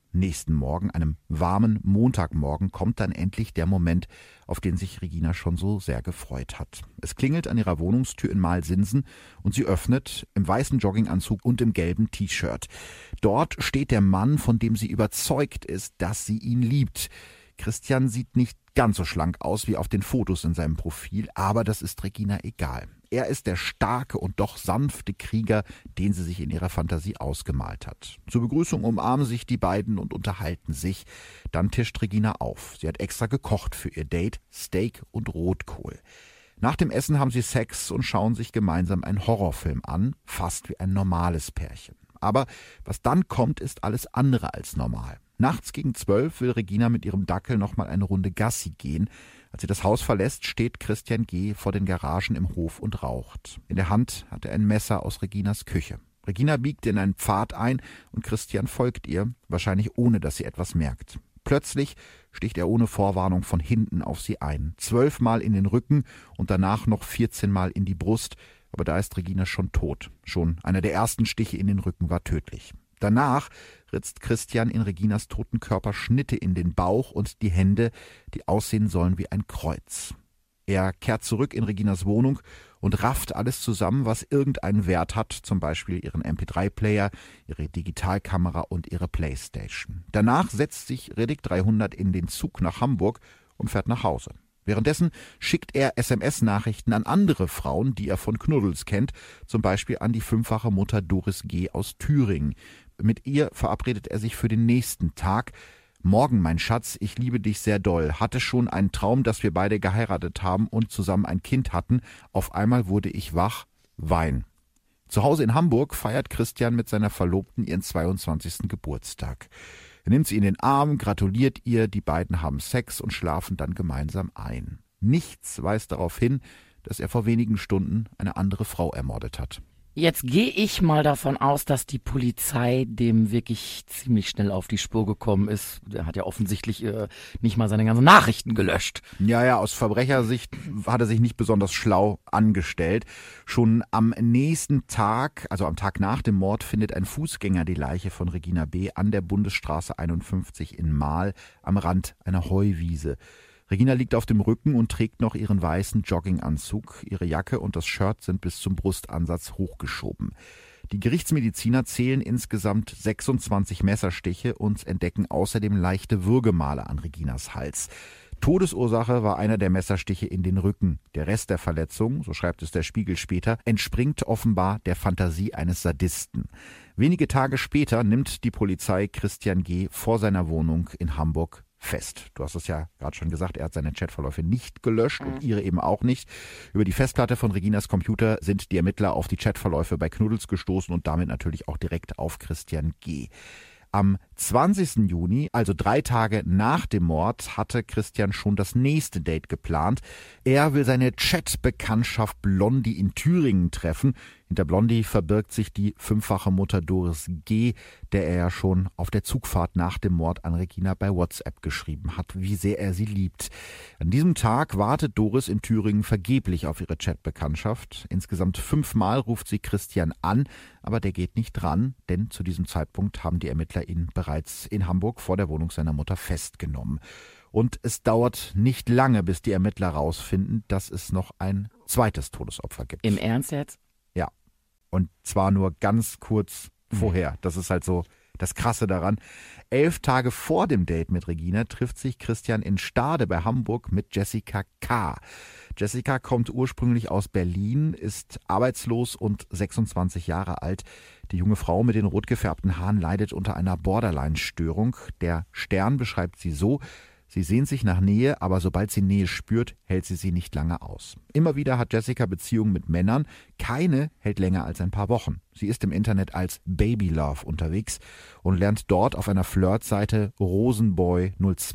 nächsten Morgen, einem warmen Montagmorgen, kommt dann endlich der Moment, auf den sich Regina schon so sehr gefreut hat. Es klingelt an ihrer Wohnungstür in Malsinsen und sie öffnet im weißen Jogginganzug und im gelben T-Shirt. Dort steht der Mann, von dem sie überzeugt ist, dass sie ihn liebt. Christian sieht nicht ganz so schlank aus wie auf den Fotos in seinem Profil, aber das ist Regina egal. Er ist der starke und doch sanfte Krieger, den sie sich in ihrer Fantasie ausgemalt hat. Zur Begrüßung umarmen sich die beiden und unterhalten sich. Dann tischt Regina auf. Sie hat extra gekocht für ihr Date, Steak und Rotkohl. Nach dem Essen haben sie Sex und schauen sich gemeinsam einen Horrorfilm an, fast wie ein normales Pärchen. Aber was dann kommt, ist alles andere als normal. Nachts gegen 12 will Regina mit ihrem Dackel nochmal eine Runde Gassi gehen. Als sie das Haus verlässt, steht Christian G. vor den Garagen im Hof und raucht. In der Hand hat er ein Messer aus Reginas Küche. Regina biegt in einen Pfad ein und Christian folgt ihr, wahrscheinlich ohne, dass sie etwas merkt. Plötzlich sticht er ohne Vorwarnung von hinten auf sie ein. 12 Mal in den Rücken und danach noch 14 Mal in die Brust. Aber da ist Regina schon tot. Schon einer der ersten Stiche in den Rücken war tödlich. Danach ritzt Christian in Reginas toten Körper Schnitte in den Bauch und die Hände, die aussehen sollen wie ein Kreuz. Er kehrt zurück in Reginas Wohnung und rafft alles zusammen, was irgendeinen Wert hat, zum Beispiel ihren MP3-Player, ihre Digitalkamera und ihre Playstation. Danach setzt sich Riddick 300 in den Zug nach Hamburg und fährt nach Hause. Währenddessen schickt er SMS-Nachrichten an andere Frauen, die er von Knuddels kennt, zum Beispiel an die 5-fache Mutter Doris G. aus Thüringen. Mit ihr verabredet er sich für den nächsten Tag. Morgen, mein Schatz, ich liebe dich sehr doll. Hatte schon einen Traum, dass wir beide geheiratet haben und zusammen ein Kind hatten. Auf einmal wurde ich wach. Wein. Zu Hause in Hamburg feiert Christian mit seiner Verlobten ihren 22. Geburtstag. Er nimmt sie in den Arm, gratuliert ihr, die beiden haben Sex und schlafen dann gemeinsam ein. Nichts weist darauf hin, dass er vor wenigen Stunden eine andere Frau ermordet hat. Jetzt gehe ich mal davon aus, dass die Polizei dem wirklich ziemlich schnell auf die Spur gekommen ist. Der hat ja offensichtlich nicht mal seine ganzen Nachrichten gelöscht. Ja, aus Verbrechersicht hat er sich nicht besonders schlau angestellt. Schon am nächsten Tag, also am Tag nach dem Mord, findet ein Fußgänger die Leiche von Regina B. an der Bundesstraße 51 in Mahl am Rand einer Heuwiese. Regina liegt auf dem Rücken und trägt noch ihren weißen Jogginganzug. Ihre Jacke und das Shirt sind bis zum Brustansatz hochgeschoben. Die Gerichtsmediziner zählen insgesamt 26 Messerstiche und entdecken außerdem leichte Würgemale an Reginas Hals. Todesursache war einer der Messerstiche in den Rücken. Der Rest der Verletzung, so schreibt es der Spiegel später, entspringt offenbar der Fantasie eines Sadisten. Wenige Tage später nimmt die Polizei Christian G. vor seiner Wohnung in Hamburg fest. Du hast es ja gerade schon gesagt, er hat seine Chatverläufe nicht gelöscht und ihre eben auch nicht. Über die Festplatte von Reginas Computer sind die Ermittler auf die Chatverläufe bei Knuddels gestoßen und damit natürlich auch direkt auf Christian G. Am 20. Juni, also 3 Tage nach dem Mord, hatte Christian schon das nächste Date geplant. Er will seine Chat-Bekanntschaft Blondie in Thüringen treffen. Hinter Blondie verbirgt sich die 5-fache Mutter Doris G., der er ja schon auf der Zugfahrt nach dem Mord an Regina bei WhatsApp geschrieben hat, wie sehr er sie liebt. An diesem Tag wartet Doris in Thüringen vergeblich auf ihre Chat-Bekanntschaft. Insgesamt 5 Mal ruft sie Christian an, aber der geht nicht dran, denn zu diesem Zeitpunkt haben die Ermittler ihn bereits in Hamburg vor der Wohnung seiner Mutter festgenommen. Und es dauert nicht lange, bis die Ermittler rausfinden, dass es noch ein zweites Todesopfer gibt. Im Ernst jetzt? Ja. Und zwar nur ganz kurz vorher. Das ist halt so das Krasse daran. 11 Tage vor dem Date mit Regina trifft sich Christian in Stade bei Hamburg mit Jessica K. Jessica kommt ursprünglich aus Berlin, ist arbeitslos und 26 Jahre alt. Die junge Frau mit den rot gefärbten Haaren leidet unter einer Borderline-Störung. Der Stern beschreibt sie so: Sie sehnt sich nach Nähe, aber sobald sie Nähe spürt, hält sie nicht lange aus. Immer wieder hat Jessica Beziehungen mit Männern. Keine hält länger als ein paar Wochen. Sie ist im Internet als Baby Love unterwegs und lernt dort auf einer Flirtseite Rosenboy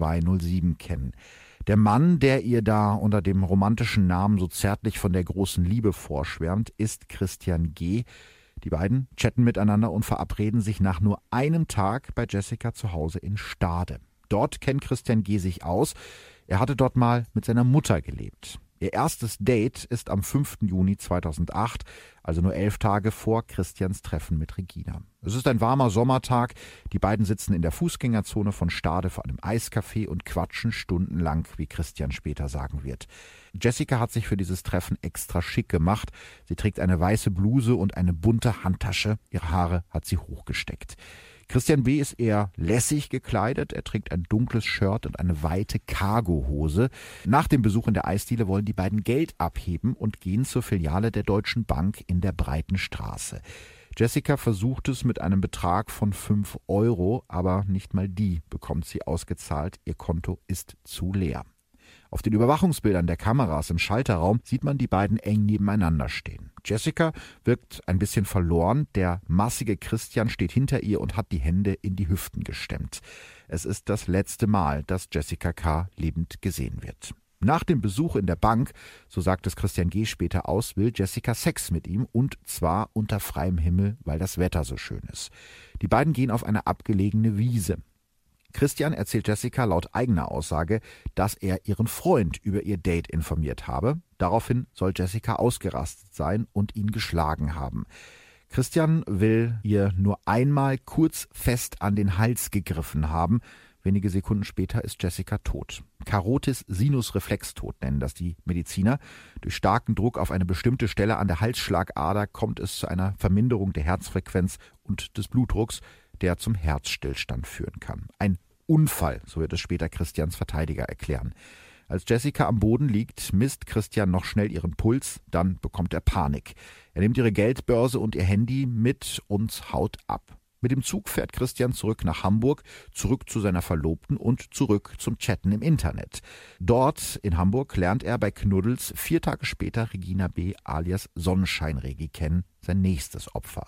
0207 kennen. Der Mann, der ihr da unter dem romantischen Namen so zärtlich von der großen Liebe vorschwärmt, ist Christian G. Die beiden chatten miteinander und verabreden sich nach nur einem Tag bei Jessica zu Hause in Stade. Dort kennt Christian G. sich aus. Er hatte dort mal mit seiner Mutter gelebt. Ihr erstes Date ist am 5. Juni 2008, also nur 11 Tage vor Christians Treffen mit Regina. Es ist ein warmer Sommertag, die beiden sitzen in der Fußgängerzone von Stade vor einem Eiscafé und quatschen stundenlang, wie Christian später sagen wird. Jessica hat sich für dieses Treffen extra schick gemacht. Sie trägt eine weiße Bluse und eine bunte Handtasche, ihre Haare hat sie hochgesteckt. Christian B. ist eher lässig gekleidet. Er trägt ein dunkles Shirt und eine weite Cargohose. Nach dem Besuch in der Eisdiele wollen die beiden Geld abheben und gehen zur Filiale der Deutschen Bank in der Breiten Straße. Jessica versucht es mit einem Betrag von 5 €, aber nicht mal die bekommt sie ausgezahlt. Ihr Konto ist zu leer. Auf den Überwachungsbildern der Kameras im Schalterraum sieht man die beiden eng nebeneinander stehen. Jessica wirkt ein bisschen verloren, der massige Christian steht hinter ihr und hat die Hände in die Hüften gestemmt. Es ist das letzte Mal, dass Jessica K. lebend gesehen wird. Nach dem Besuch in der Bank, so sagt es Christian G. später aus, will Jessica Sex mit ihm und zwar unter freiem Himmel, weil das Wetter so schön ist. Die beiden gehen auf eine abgelegene Wiese. Christian erzählt Jessica laut eigener Aussage, dass er ihren Freund über ihr Date informiert habe. Daraufhin soll Jessica ausgerastet sein und ihn geschlagen haben. Christian will ihr nur einmal kurz fest an den Hals gegriffen haben. Wenige Sekunden später ist Jessica tot. Carotis Sinus Reflextod nennen das die Mediziner. Durch starken Druck auf eine bestimmte Stelle an der Halsschlagader kommt es zu einer Verminderung der Herzfrequenz und des Blutdrucks, der zum Herzstillstand führen kann. Ein Unfall, so wird es später Christians Verteidiger erklären. Als Jessica am Boden liegt, misst Christian noch schnell ihren Puls, dann bekommt er Panik. Er nimmt ihre Geldbörse und ihr Handy mit und haut ab. Mit dem Zug fährt Christian zurück nach Hamburg, zurück zu seiner Verlobten und zurück zum Chatten im Internet. Dort in Hamburg lernt er bei Knuddels 4 Tage später Regina B. alias Sonnenscheinregi kennen, sein nächstes Opfer.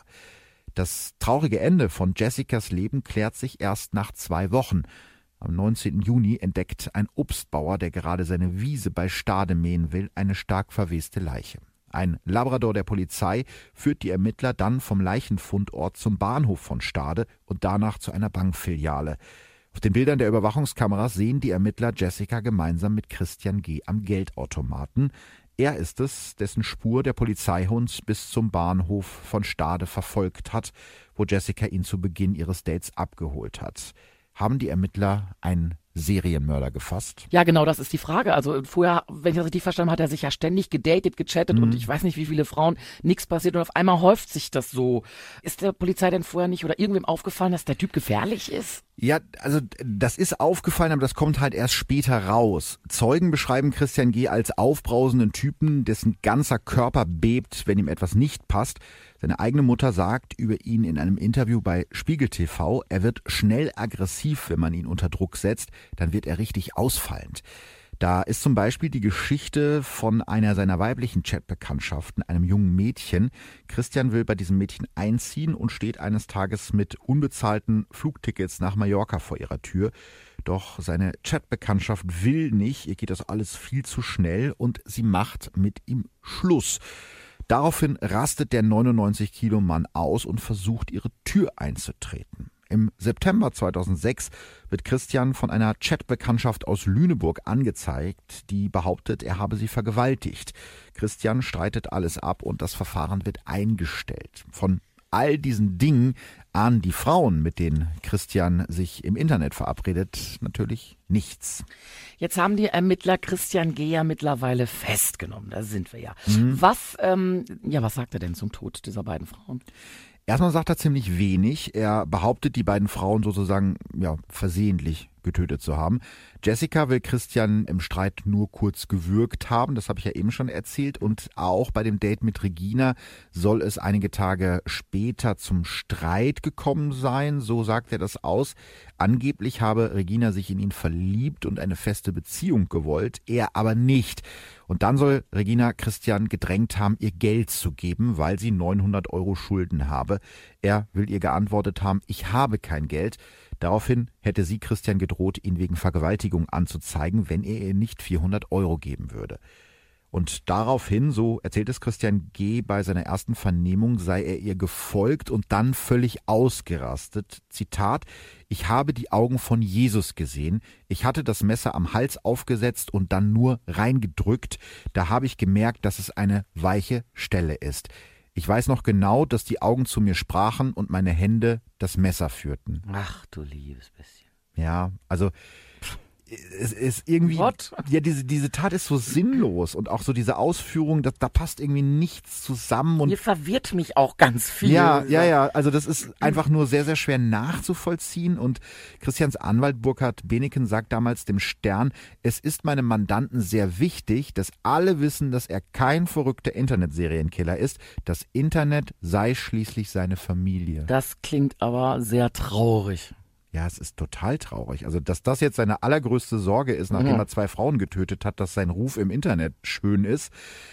Das traurige Ende von Jessicas Leben klärt sich erst nach 2 Wochen. Am 19. Juni entdeckt ein Obstbauer, der gerade seine Wiese bei Stade mähen will, eine stark verweste Leiche. Ein Labrador der Polizei führt die Ermittler dann vom Leichenfundort zum Bahnhof von Stade und danach zu einer Bankfiliale. Auf den Bildern der Überwachungskameras sehen die Ermittler Jessica gemeinsam mit Christian G. am Geldautomaten. Er ist es, dessen Spur der Polizeihund bis zum Bahnhof von Stade verfolgt hat, wo Jessica ihn zu Beginn ihres Dates abgeholt hat. Haben die Ermittler einen Serienmörder gefasst? Ja, genau, das ist die Frage. Also vorher, wenn ich das richtig verstanden habe, hat er sich ja ständig gedatet, gechattet und ich weiß nicht, wie viele Frauen, nichts passiert und auf einmal häuft sich das so. Ist der Polizei denn vorher nicht oder irgendwem aufgefallen, dass der Typ gefährlich ist? Ja, also das ist aufgefallen, aber das kommt halt erst später raus. Zeugen beschreiben Christian G. als aufbrausenden Typen, dessen ganzer Körper bebt, wenn ihm etwas nicht passt. Seine eigene Mutter sagt über ihn in einem Interview bei Spiegel TV, er wird schnell aggressiv, wenn man ihn unter Druck setzt, dann wird er richtig ausfallend. Da ist zum Beispiel die Geschichte von einer seiner weiblichen Chatbekanntschaften, einem jungen Mädchen. Christian will bei diesem Mädchen einziehen und steht eines Tages mit unbezahlten Flugtickets nach Mallorca vor ihrer Tür. Doch seine Chatbekanntschaft will nicht, ihr geht das alles viel zu schnell und sie macht mit ihm Schluss. Daraufhin rastet der 99-Kilo-Mann aus und versucht, ihre Tür einzutreten. Im September 2006 wird Christian von einer Chatbekanntschaft aus Lüneburg angezeigt, die behauptet, er habe sie vergewaltigt. Christian streitet alles ab und das Verfahren wird eingestellt. Von all diesen Dingen ahnen die Frauen, mit denen Christian sich im Internet verabredet, natürlich nichts. Jetzt haben die Ermittler Christian G. ja mittlerweile festgenommen, da sind wir ja. Was sagt er denn zum Tod dieser beiden Frauen? Erstmal sagt er ziemlich wenig. Er behauptet, die beiden Frauen sozusagen versehentlich getötet zu haben. Jessica will Christian im Streit nur kurz gewürgt haben, das habe ich ja eben schon erzählt. Und auch bei dem Date mit Regina soll es einige Tage später zum Streit gekommen sein, so sagt er das aus. Angeblich habe Regina sich in ihn verliebt und eine feste Beziehung gewollt, er aber nicht. Und dann soll Regina Christian gedrängt haben, ihr Geld zu geben, weil sie 900 € Schulden habe. Er will ihr geantwortet haben, ich habe kein Geld. Daraufhin hätte sie Christian gedroht, ihn wegen Vergewaltigung anzuzeigen, wenn er ihr nicht 400 € geben würde. Und daraufhin, so erzählt es Christian G. bei seiner ersten Vernehmung, sei er ihr gefolgt und dann völlig ausgerastet. Zitat: Ich habe die Augen von Jesus gesehen. Ich hatte das Messer am Hals aufgesetzt und dann nur reingedrückt. Da habe ich gemerkt, dass es eine weiche Stelle ist. Ich weiß noch genau, dass die Augen zu mir sprachen und meine Hände das Messer führten. Ach du liebes bisschen. Ja, also es ist irgendwie, What? ja, diese Tat ist so sinnlos und auch so diese Ausführung, da passt irgendwie nichts zusammen. Und Hier verwirrt mich auch ganz viel. ja, also das ist einfach nur sehr, sehr schwer nachzuvollziehen und Christians Anwalt Burkhard Beneken sagt damals dem Stern, es ist meinem Mandanten sehr wichtig, dass alle wissen, dass er kein verrückter Internetserienkiller ist. Das Internet sei schließlich seine Familie. Das klingt aber sehr traurig. Ja, es ist total traurig. Also, dass das jetzt seine allergrößte Sorge ist, nachdem er 2 Frauen getötet hat, dass sein Ruf im Internet schön ist.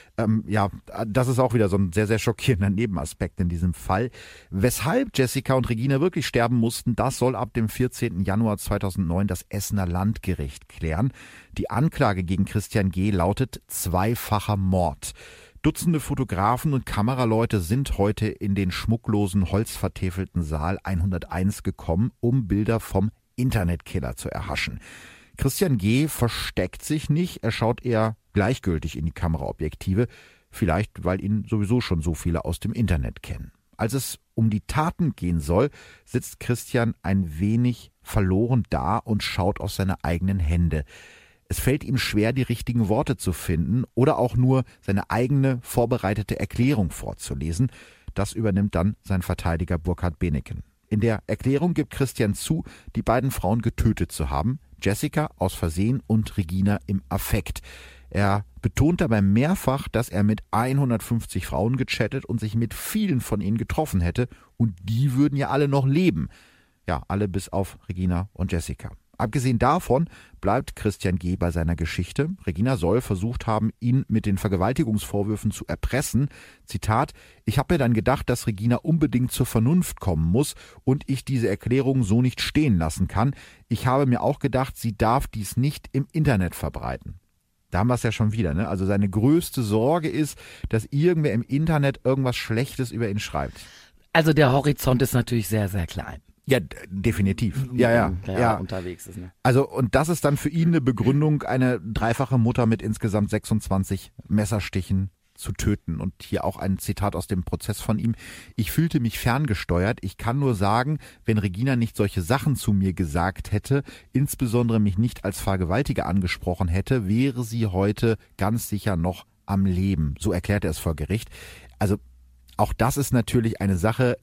Ja, das ist auch wieder so ein sehr, sehr schockierender Nebenaspekt in diesem Fall. Weshalb Jessica und Regina wirklich sterben mussten, das soll ab dem 14. Januar 2009 das Essener Landgericht klären. Die Anklage gegen Christian G. lautet zweifacher Mord. Dutzende Fotografen und Kameraleute sind heute in den schmucklosen, holzvertäfelten Saal 101 gekommen, um Bilder vom Internetkiller zu erhaschen. Christian G. versteckt sich nicht, er schaut eher gleichgültig in die Kameraobjektive, vielleicht weil ihn sowieso schon so viele aus dem Internet kennen. Als es um die Taten gehen soll, sitzt Christian ein wenig verloren da und schaut auf seine eigenen Hände. Es fällt ihm schwer, die richtigen Worte zu finden oder auch nur seine eigene vorbereitete Erklärung vorzulesen. Das übernimmt dann sein Verteidiger Burkhard Beneken. In der Erklärung gibt Christian zu, die beiden Frauen getötet zu haben, Jessica aus Versehen und Regina im Affekt. Er betont dabei mehrfach, dass er mit 150 Frauen gechattet und sich mit vielen von ihnen getroffen hätte und die würden ja alle noch leben. Ja, alle bis auf Regina und Jessica. Abgesehen davon bleibt Christian G. bei seiner Geschichte. Regina soll versucht haben, ihn mit den Vergewaltigungsvorwürfen zu erpressen. Zitat: Ich habe mir dann gedacht, dass Regina unbedingt zur Vernunft kommen muss und ich diese Erklärung so nicht stehen lassen kann. Ich habe mir auch gedacht, sie darf dies nicht im Internet verbreiten. Da haben wir es ja schon wieder, ne? Also seine größte Sorge ist, dass irgendwer im Internet irgendwas Schlechtes über ihn schreibt. Also der Horizont ist natürlich sehr, sehr klein. Ja, definitiv. Ja. Unterwegs ist, ne? Also, und das ist dann für ihn eine Begründung, eine dreifache Mutter mit insgesamt 26 Messerstichen zu töten. Und hier auch ein Zitat aus dem Prozess von ihm. Ich fühlte mich ferngesteuert. Ich kann nur sagen, wenn Regina nicht solche Sachen zu mir gesagt hätte, insbesondere mich nicht als Vergewaltiger angesprochen hätte, wäre sie heute ganz sicher noch am Leben. So erklärt er es vor Gericht. Also, auch das ist natürlich eine Sache.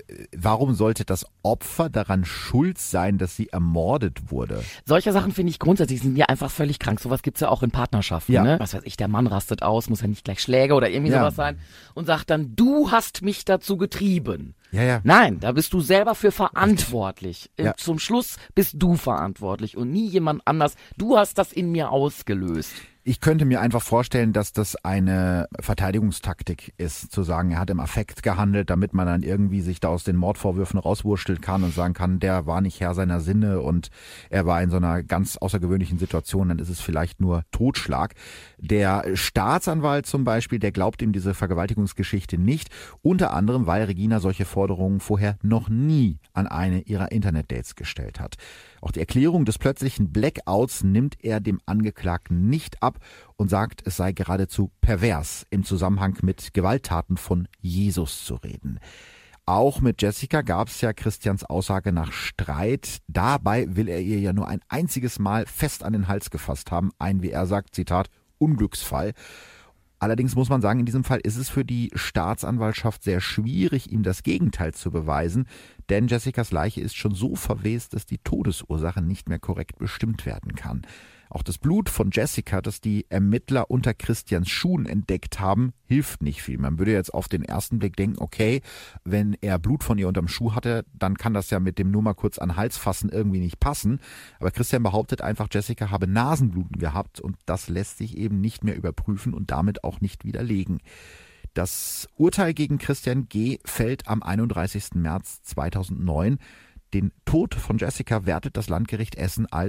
Warum sollte das Opfer daran schuld sein, dass sie ermordet wurde? Solche Sachen finde ich grundsätzlich sind ja einfach völlig krank. Sowas gibt's ja auch in Partnerschaften. Ja. Ne? Was weiß ich, der Mann rastet aus, muss ja nicht gleich Schläge oder irgendwie sowas sein und sagt dann, du hast mich dazu getrieben. Ja. Nein, da bist du selber für verantwortlich. Ja. Zum Schluss bist du verantwortlich und nie jemand anders. Du hast das in mir ausgelöst. Ich könnte mir einfach vorstellen, dass das eine Verteidigungstaktik ist, zu sagen, er hat im Affekt gehandelt, damit man dann irgendwie sich da aus den Mordvorwürfen rauswurschteln kann und sagen kann, der war nicht Herr seiner Sinne und er war in so einer ganz außergewöhnlichen Situation, dann ist es vielleicht nur Totschlag. Der Staatsanwalt zum Beispiel, der glaubt ihm diese Vergewaltigungsgeschichte nicht, unter anderem, weil Regina solche Forderungen vorher noch nie an eine ihrer Internetdates gestellt hat. Auch die Erklärung des plötzlichen Blackouts nimmt er dem Angeklagten nicht ab und sagt, es sei geradezu pervers, im Zusammenhang mit Gewalttaten von Jesus zu reden. Auch mit Jessica gab es ja Christians Aussage nach Streit. Dabei will er ihr ja nur ein einziges Mal fest an den Hals gefasst haben. Ein, wie er sagt, Zitat, Unglücksfall. Allerdings muss man sagen, in diesem Fall ist es für die Staatsanwaltschaft sehr schwierig, ihm das Gegenteil zu beweisen, denn Jessicas Leiche ist schon so verwest, dass die Todesursache nicht mehr korrekt bestimmt werden kann. Auch das Blut von Jessica, das die Ermittler unter Christians Schuhen entdeckt haben, hilft nicht viel. Man würde jetzt auf den ersten Blick denken, okay, wenn er Blut von ihr unterm Schuh hatte, dann kann das ja mit dem nur mal kurz an den Hals fassen irgendwie nicht passen. Aber Christian behauptet einfach, Jessica habe Nasenbluten gehabt und das lässt sich eben nicht mehr überprüfen und damit auch nicht widerlegen. Das Urteil gegen Christian G. fällt am 31. März 2009. Den Tod von Jessica wertet das Landgericht Essen als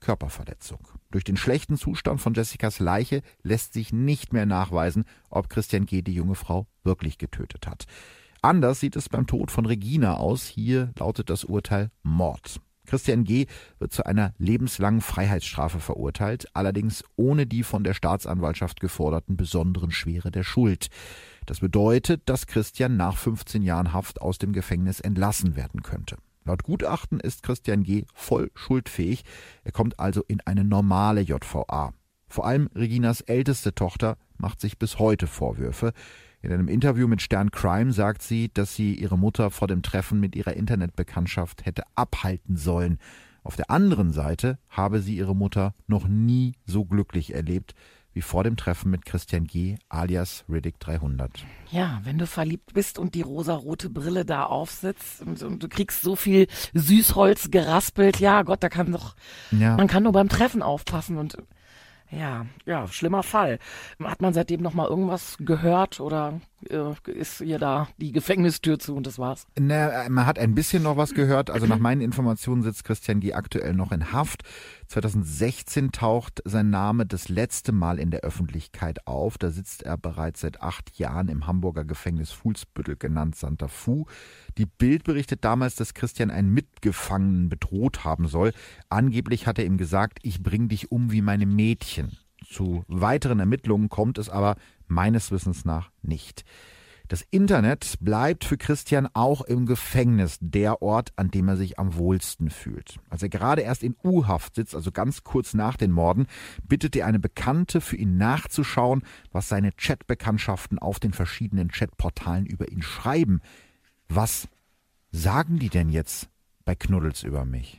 Körperverletzung. Durch den schlechten Zustand von Jessicas Leiche lässt sich nicht mehr nachweisen, ob Christian G. die junge Frau wirklich getötet hat. Anders sieht es beim Tod von Regina aus. Hier lautet das Urteil Mord. Christian G. wird zu einer lebenslangen Freiheitsstrafe verurteilt, allerdings ohne die von der Staatsanwaltschaft geforderten besonderen Schwere der Schuld. Das bedeutet, dass Christian nach 15 Jahren Haft aus dem Gefängnis entlassen werden könnte. Laut Gutachten ist Christian G. voll schuldfähig. Er kommt also in eine normale JVA. Vor allem Reginas älteste Tochter macht sich bis heute Vorwürfe. In einem Interview mit Stern Crime sagt sie, dass sie ihre Mutter vor dem Treffen mit ihrer Internetbekanntschaft hätte abhalten sollen. Auf der anderen Seite habe sie ihre Mutter noch nie so glücklich erlebt wie vor dem Treffen mit Christian G. alias Riddick 300. Ja, wenn du verliebt bist und die rosarote Brille da aufsitzt und du kriegst so viel Süßholz geraspelt, ja Gott, man kann nur beim Treffen aufpassen und ja, schlimmer Fall. Hat man seitdem noch mal irgendwas gehört oder ist ihr da die Gefängnistür zu und das war's? Man hat ein bisschen noch was gehört. Also nach meinen Informationen sitzt Christian G. aktuell noch in Haft. 2016 taucht sein Name das letzte Mal in der Öffentlichkeit auf. Da sitzt er bereits seit 8 Jahren im Hamburger Gefängnis Fuhlsbüttel, genannt Santa Fu. Die Bild berichtet damals, dass Christian einen Mitgefangenen bedroht haben soll. Angeblich hat er ihm gesagt, ich bring dich um wie meine Mädchen. Zu weiteren Ermittlungen kommt es aber meines Wissens nach nicht. Das Internet bleibt für Christian auch im Gefängnis der Ort, an dem er sich am wohlsten fühlt. Als er gerade erst in U-Haft sitzt, also ganz kurz nach den Morden, bittet er eine Bekannte, für ihn nachzuschauen, was seine Chatbekanntschaften auf den verschiedenen Chatportalen über ihn schreiben. Was sagen die denn jetzt bei Knuddels über mich?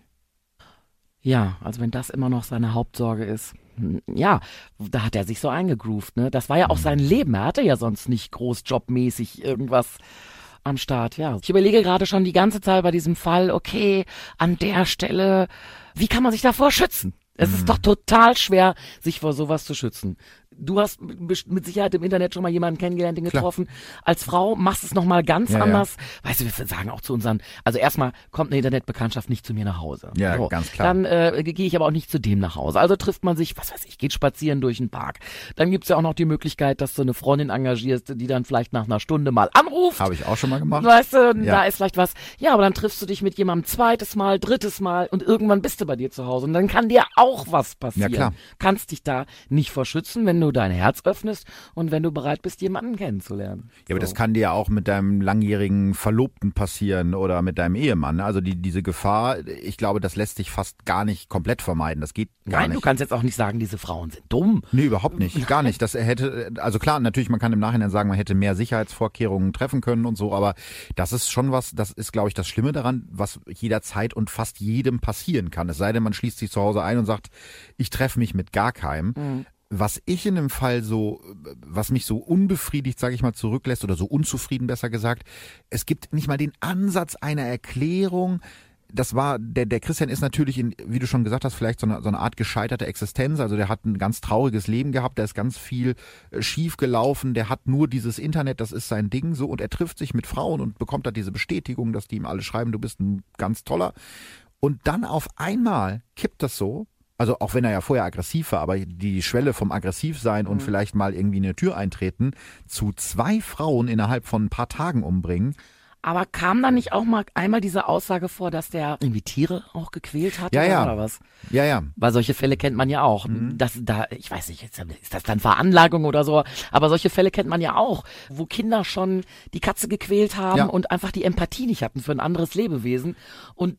Ja, also wenn das immer noch seine Hauptsorge ist. Ja, da hat er sich so eingegroovt, ne? Das war ja auch sein Leben. Er hatte ja sonst nicht groß jobmäßig irgendwas am Start, ja. Ich überlege gerade schon die ganze Zeit bei diesem Fall, okay, an der Stelle, wie kann man sich davor schützen? Es ist doch total schwer, sich vor sowas zu schützen. Du hast mit Sicherheit im Internet schon mal jemanden kennengelernt, den getroffen. Klar. Als Frau machst du es nochmal ganz anders. Ja. Weißt du, wir sagen auch zu unseren, also erstmal kommt eine Internetbekanntschaft nicht zu mir nach Hause. Ja, so, ganz klar. Dann gehe ich aber auch nicht zu dem nach Hause. Also trifft man sich, was weiß ich, geht spazieren durch den Park. Dann gibt's ja auch noch die Möglichkeit, dass du eine Freundin engagierst, die dann vielleicht nach einer Stunde mal anruft. Habe ich auch schon mal gemacht. Weißt du, da ist vielleicht was. Ja, aber dann triffst du dich mit jemandem zweites Mal, drittes Mal und irgendwann bist du bei dir zu Hause. Und dann kann dir auch was passieren. Ja, klar. Kannst dich da nicht vor schützen, wenn du dein Herz öffnest und wenn du bereit bist, jemanden kennenzulernen. Ja, aber das kann dir ja auch mit deinem langjährigen Verlobten passieren oder mit deinem Ehemann. Also diese Gefahr, ich glaube, das lässt sich fast gar nicht komplett vermeiden. Das geht gar nicht. Nein, du kannst jetzt auch nicht sagen, diese Frauen sind dumm. Nee, überhaupt nicht. Gar nicht. Das hätte, also klar, natürlich, man kann im Nachhinein sagen, man hätte mehr Sicherheitsvorkehrungen treffen können und so, aber das ist schon was, das ist, glaube ich, das Schlimme daran, was jederzeit und fast jedem passieren kann. Es sei denn, man schließt sich zu Hause ein und sagt, ich treffe mich mit gar keinem. Mhm. Was ich in dem Fall was mich so unbefriedigt, sage ich mal, zurücklässt oder so unzufrieden, besser gesagt, es gibt nicht mal den Ansatz einer Erklärung. Das war, der Christian ist natürlich, wie du schon gesagt hast, vielleicht so eine Art gescheiterte Existenz. Also der hat ein ganz trauriges Leben gehabt, da ist ganz viel schief gelaufen, der hat nur dieses Internet, das ist sein Ding so und er trifft sich mit Frauen und bekommt da diese Bestätigung, dass die ihm alle schreiben, du bist ein ganz toller. Und dann auf einmal kippt das so. Also auch wenn er ja vorher aggressiv war, aber die Schwelle vom Aggressivsein und vielleicht mal irgendwie in eine Tür eintreten, zu 2 Frauen innerhalb von ein paar Tagen umbringen. Aber kam da nicht auch mal einmal diese Aussage vor, dass der irgendwie Tiere auch gequält hat oder was? Ja. Weil solche Fälle kennt man ja auch. Ich weiß nicht, ist das dann Veranlagung oder so, aber solche Fälle kennt man ja auch, wo Kinder schon die Katze gequält haben und einfach die Empathie nicht hatten für ein anderes Lebewesen. Und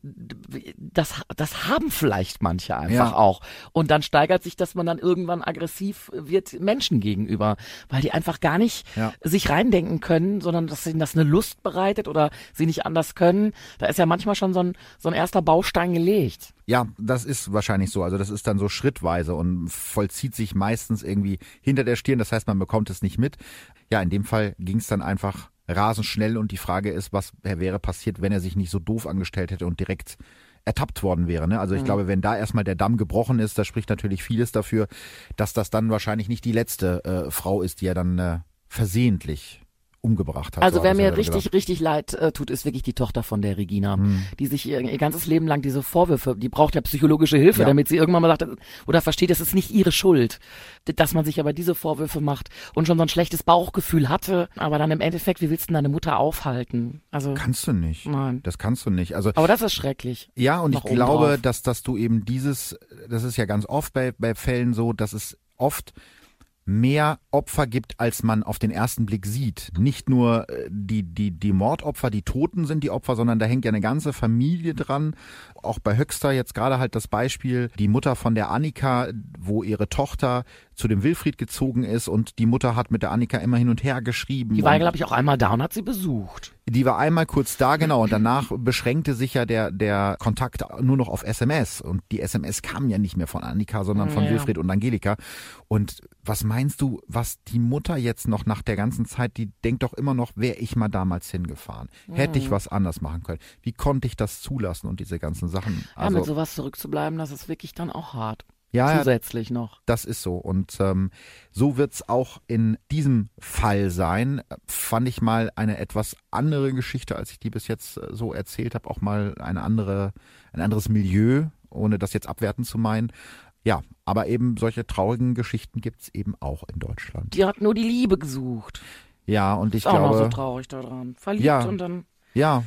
das haben vielleicht manche einfach auch. Und dann steigert sich, dass man dann irgendwann aggressiv wird Menschen gegenüber, weil die einfach gar nicht sich reindenken können, sondern dass ihnen das eine Lust bereitet oder sie nicht anders können. Da ist ja manchmal schon so ein erster Baustein gelegt. Ja, das ist wahrscheinlich so. Also das ist dann so schrittweise und vollzieht sich meistens irgendwie hinter der Stirn. Das heißt, man bekommt es nicht mit. Ja, in dem Fall ging es dann einfach rasend schnell und die Frage ist, was wäre passiert, wenn er sich nicht so doof angestellt hätte und direkt ertappt worden wäre. Ne? Also ich glaube, wenn da erstmal der Damm gebrochen ist, da spricht natürlich vieles dafür, dass das dann wahrscheinlich nicht die letzte Frau ist, die er dann versehentlich umgebracht hat. Also so wer hat er mir selber richtig leid tut, ist wirklich die Tochter von der Regina, die sich ihr ganzes Leben lang diese Vorwürfe, die braucht ja psychologische Hilfe, Ja. damit sie irgendwann mal sagt oder versteht, es ist nicht ihre Schuld, dass man sich aber diese Vorwürfe macht und schon so ein schlechtes Bauchgefühl hatte, aber dann im Endeffekt, wie willst du denn deine Mutter aufhalten? Also Kannst du nicht. Nein. Das kannst du nicht. Also Aber das ist schrecklich. ja, und ich Noch glaube, obendrauf. dass du eben das ist ja ganz oft bei Fällen so, dass es oft mehr Opfer gibt, als man auf den ersten Blick sieht. Nicht nur die Mordopfer, die Toten sind die Opfer, sondern da hängt ja eine ganze Familie dran. Auch bei Höxter jetzt gerade halt das Beispiel, die Mutter von der Annika, wo ihre Tochter zu dem Wilfried gezogen ist und die Mutter hat mit der Annika immer hin und her geschrieben. Die war ja, und glaube ich, auch einmal da und hat sie besucht. die war einmal kurz da, genau, und danach beschränkte sich ja der Kontakt nur noch auf SMS. Und die SMS kamen ja nicht mehr von Annika, sondern von Ja. Wilfried und Angelika. Und was meinst du, was die Mutter jetzt noch nach der ganzen Zeit, die denkt doch immer noch, wäre ich mal damals hingefahren? Hätte ich was anders machen können? Wie konnte ich das zulassen und diese ganzen Sachen? Ja, mit sowas zurückzubleiben, das ist wirklich dann auch hart. ja, Zusätzlich noch. das ist so. Und so wird's auch in diesem Fall sein. Fand ich mal eine etwas andere Geschichte, als ich die bis jetzt so erzählt habe. Auch mal ein anderes Milieu, ohne das jetzt abwertend zu meinen. Ja, aber eben solche traurigen Geschichten gibt's eben auch in Deutschland. Die hat nur die Liebe gesucht. Ja, und ich Ist auch noch so glaube, traurig daran. Verliebt Ja. und dann ja,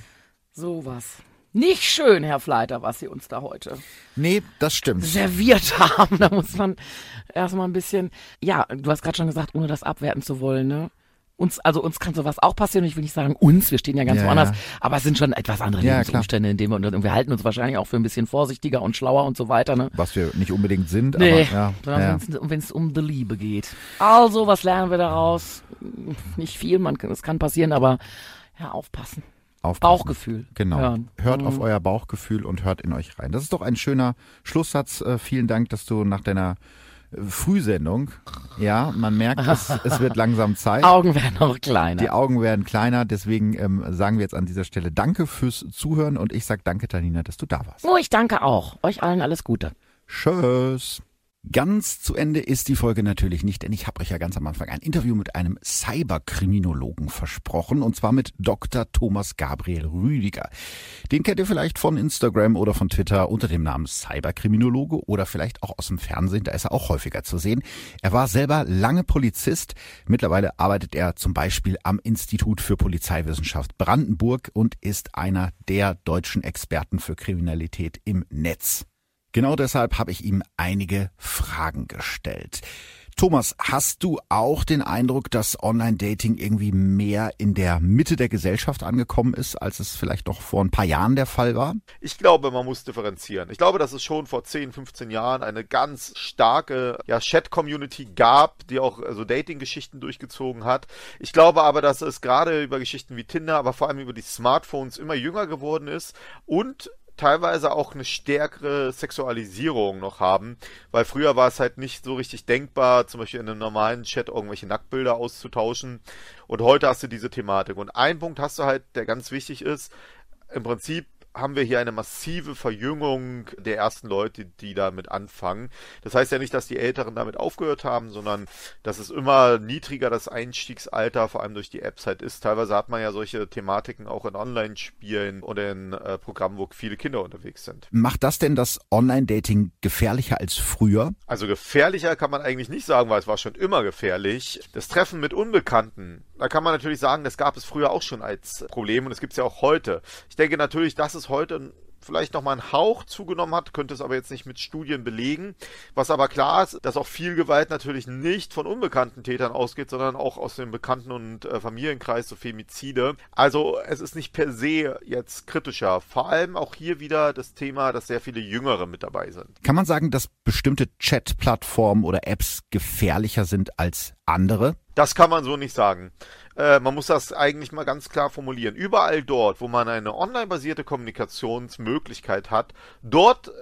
sowas. Nicht schön, Herr Fleiter, was Sie uns da heute nee, das stimmt. serviert haben. Da muss man erstmal ein bisschen, ja, du hast gerade schon gesagt, ohne das abwerten zu wollen, ne? Uns kann sowas auch passieren. Ich will nicht sagen uns, wir stehen ja ganz Ja, woanders, ja. aber es sind schon etwas andere Ja, Lebensumstände, in denen wir halten uns wahrscheinlich auch für ein bisschen vorsichtiger und schlauer und so weiter, ne? Was wir nicht unbedingt sind, Nee, aber ja. sondern wenn es um die Liebe geht. Also, was lernen wir daraus? Nicht viel, es kann passieren, aber ja, aufpassen. Aufpassen. Bauchgefühl. Genau. Hören. Hört auf euer Bauchgefühl und hört in euch rein. Das ist doch ein schöner Schlusssatz. Vielen Dank, dass du nach deiner Frühsendung, ja, man merkt, es wird langsam Zeit. Augen werden noch kleiner. Die Augen werden kleiner, deswegen sagen wir jetzt an dieser Stelle Danke fürs Zuhören und ich sag danke, Tanina, dass du da warst. Oh, ich danke auch. Euch allen alles Gute. Tschüss. Ganz zu Ende ist die Folge natürlich nicht, denn ich habe euch ja ganz am Anfang ein Interview mit einem Cyberkriminologen versprochen, und zwar mit Dr. Thomas Gabriel Rüdiger. Den kennt ihr vielleicht von Instagram oder von Twitter unter dem Namen Cyberkriminologe oder vielleicht auch aus dem Fernsehen, da ist er auch häufiger zu sehen. Er war selber lange Polizist, mittlerweile arbeitet er zum Beispiel am Institut für Polizeiwissenschaft Brandenburg und ist einer der deutschen Experten für Kriminalität im Netz. Genau deshalb habe ich ihm einige Fragen gestellt. Thomas, hast du auch den Eindruck, dass Online-Dating irgendwie mehr in der Mitte der Gesellschaft angekommen ist, als es vielleicht noch vor ein paar Jahren der Fall war? Ich glaube, man muss differenzieren. Ich glaube, dass es schon vor 10, 15 Jahren eine ganz starke Chat-Community gab, die auch Dating-Geschichten durchgezogen hat. Ich glaube aber, dass es gerade über Geschichten wie Tinder, aber vor allem über die Smartphones immer jünger geworden ist und teilweise auch eine stärkere Sexualisierung noch haben, weil früher war es halt nicht so richtig denkbar, zum Beispiel in einem normalen Chat irgendwelche Nacktbilder auszutauschen, und heute hast du diese Thematik. Und einen Punkt hast du halt, der ganz wichtig ist, im Prinzip haben wir hier eine massive Verjüngung der ersten Leute, die damit anfangen. Das heißt ja nicht, dass die Älteren damit aufgehört haben, sondern dass es immer niedriger das Einstiegsalter, vor allem durch die Apps halt ist. Teilweise hat man ja solche Thematiken auch in Online-Spielen oder in Programmen, wo viele Kinder unterwegs sind. Macht das denn das Online-Dating gefährlicher als früher? Also gefährlicher kann man eigentlich nicht sagen, weil es war schon immer gefährlich. Das Treffen mit Unbekannten, da kann man natürlich sagen, das gab es früher auch schon als Problem und es gibt es ja auch heute. Ich denke natürlich, dass es heute vielleicht nochmal einen Hauch zugenommen hat, könnte es aber jetzt nicht mit Studien belegen. Was aber klar ist, dass auch viel Gewalt natürlich nicht von unbekannten Tätern ausgeht, sondern auch aus dem Bekannten- und Familienkreis, so Femizide. Also es ist nicht per se jetzt kritischer. Vor allem auch hier wieder das Thema, dass sehr viele Jüngere mit dabei sind. Kann man sagen, dass bestimmte Chat-Plattformen oder Apps gefährlicher sind als andere? Das kann man so nicht sagen. Man muss das eigentlich mal ganz klar formulieren. Überall dort, wo man eine online-basierte Kommunikationsmöglichkeit hat, dort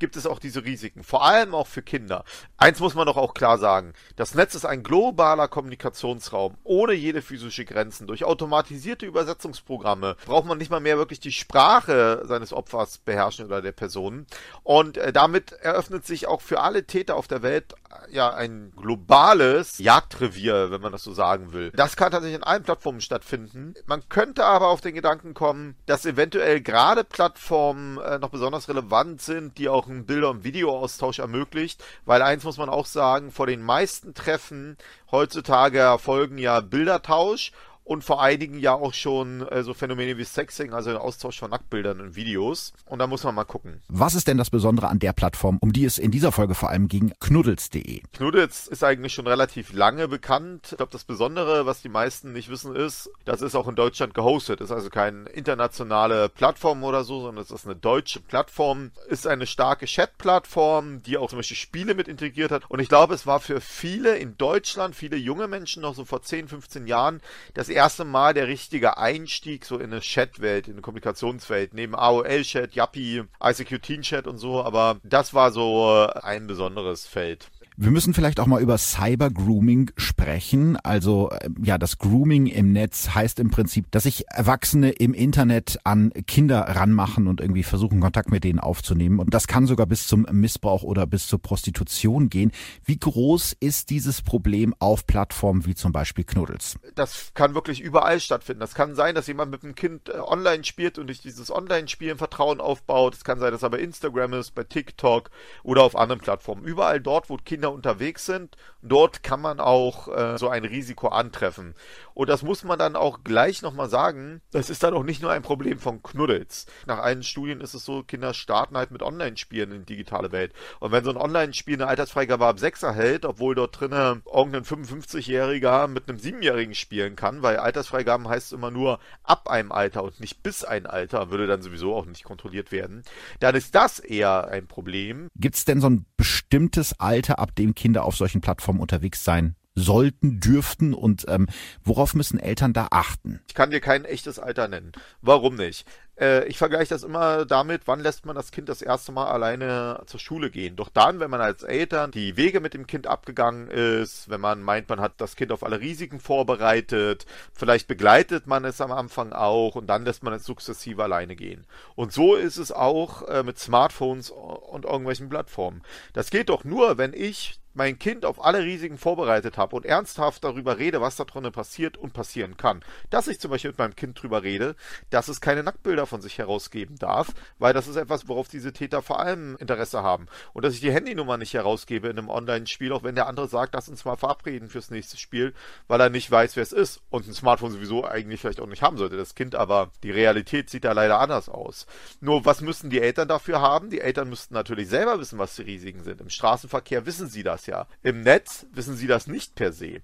gibt es auch diese Risiken, vor allem auch für Kinder. Eins muss man doch auch klar sagen, das Netz ist ein globaler Kommunikationsraum, ohne jede physische Grenzen. Durch automatisierte Übersetzungsprogramme braucht man nicht mal mehr wirklich die Sprache seines Opfers beherrschen oder der Person. Und damit eröffnet sich auch für alle Täter auf der Welt ja ein globales Jagdrevier, wenn man das so sagen will. Das kann tatsächlich in allen Plattformen stattfinden. Man könnte aber auf den Gedanken kommen, dass eventuell gerade Plattformen noch besonders relevant sind, die auch einen Bilder- und Videoaustausch ermöglicht, weil eins muss man auch sagen, vor den meisten Treffen heutzutage erfolgen ja Bildertausch und vor einigen ja auch schon so Phänomene wie Sexting, also der Austausch von Nacktbildern und Videos. Und da muss man mal gucken. Was ist denn das Besondere an der Plattform, um die es in dieser Folge vor allem ging, knuddels.de? Knuddels ist eigentlich schon relativ lange bekannt. Ich glaube, das Besondere, was die meisten nicht wissen, ist, das ist auch in Deutschland gehostet. Das ist also keine internationale Plattform oder so, sondern es ist eine deutsche Plattform. Ist eine starke Chat-Plattform, die auch zum Beispiel Spiele mit integriert hat. Und ich glaube, es war für viele in Deutschland, viele junge Menschen noch so vor 10, 15 Jahren, das erste Mal der richtige Einstieg so in eine Chat-Welt, in eine Kommunikationswelt, neben AOL-Chat, Yappi, ICQ-Teen-Chat und so, aber das war so ein besonderes Feld. Wir müssen vielleicht auch mal über Cyber-Grooming sprechen. Also ja, das Grooming im Netz heißt im Prinzip, dass sich Erwachsene im Internet an Kinder ranmachen und irgendwie versuchen, Kontakt mit denen aufzunehmen. Und das kann sogar bis zum Missbrauch oder bis zur Prostitution gehen. Wie groß ist dieses Problem auf Plattformen wie zum Beispiel Knuddels? Das kann wirklich überall stattfinden. Das kann sein, dass jemand mit einem Kind online spielt und durch dieses Online-Spielen Vertrauen aufbaut. Es kann sein, dass er bei Instagram ist, bei TikTok oder auf anderen Plattformen. Überall dort, wo Kinder unterwegs sind, dort kann man auch so ein Risiko antreffen. Und das muss man dann auch gleich nochmal sagen, das ist dann auch nicht nur ein Problem von Knuddels. Nach allen Studien ist es so, Kinder starten halt mit Online-Spielen in die digitale Welt. Und wenn so ein Online-Spiel eine Altersfreigabe ab 6 erhält, obwohl dort drinnen irgendein 55-Jähriger mit einem 7-Jährigen spielen kann, weil Altersfreigaben heißt immer nur ab einem Alter und nicht bis ein Alter, würde dann sowieso auch nicht kontrolliert werden, dann ist das eher ein Problem. Gibt es denn so ein bestimmtes Alter, ab dem Kinder auf solchen Plattformen unterwegs sein sollten, dürften und worauf müssen Eltern da achten? Ich kann dir kein echtes Alter nennen. Warum nicht? Ich vergleiche das immer damit, wann lässt man das Kind das erste Mal alleine zur Schule gehen. Doch dann, wenn man als Eltern die Wege mit dem Kind abgegangen ist, wenn man meint, man hat das Kind auf alle Risiken vorbereitet, vielleicht begleitet man es am Anfang auch und dann lässt man es sukzessive alleine gehen. Und so ist es auch mit Smartphones und irgendwelchen Plattformen. Das geht doch nur, wenn ich mein Kind auf alle Risiken vorbereitet habe und ernsthaft darüber rede, was da drinnen passiert und passieren kann. Dass ich zum Beispiel mit meinem Kind drüber rede, dass es keine Nacktbilder von sich herausgeben darf, weil das ist etwas, worauf diese Täter vor allem Interesse haben. Und dass ich die Handynummer nicht herausgebe in einem Online-Spiel, auch wenn der andere sagt, lass uns mal verabreden fürs nächste Spiel, weil er nicht weiß, wer es ist und ein Smartphone sowieso eigentlich vielleicht auch nicht haben sollte, das Kind, aber die Realität sieht da leider anders aus. Nur, was müssen die Eltern dafür haben? Die Eltern müssten natürlich selber wissen, was die Risiken sind. Im Straßenverkehr wissen sie das ja. Im Netz wissen sie das nicht per se.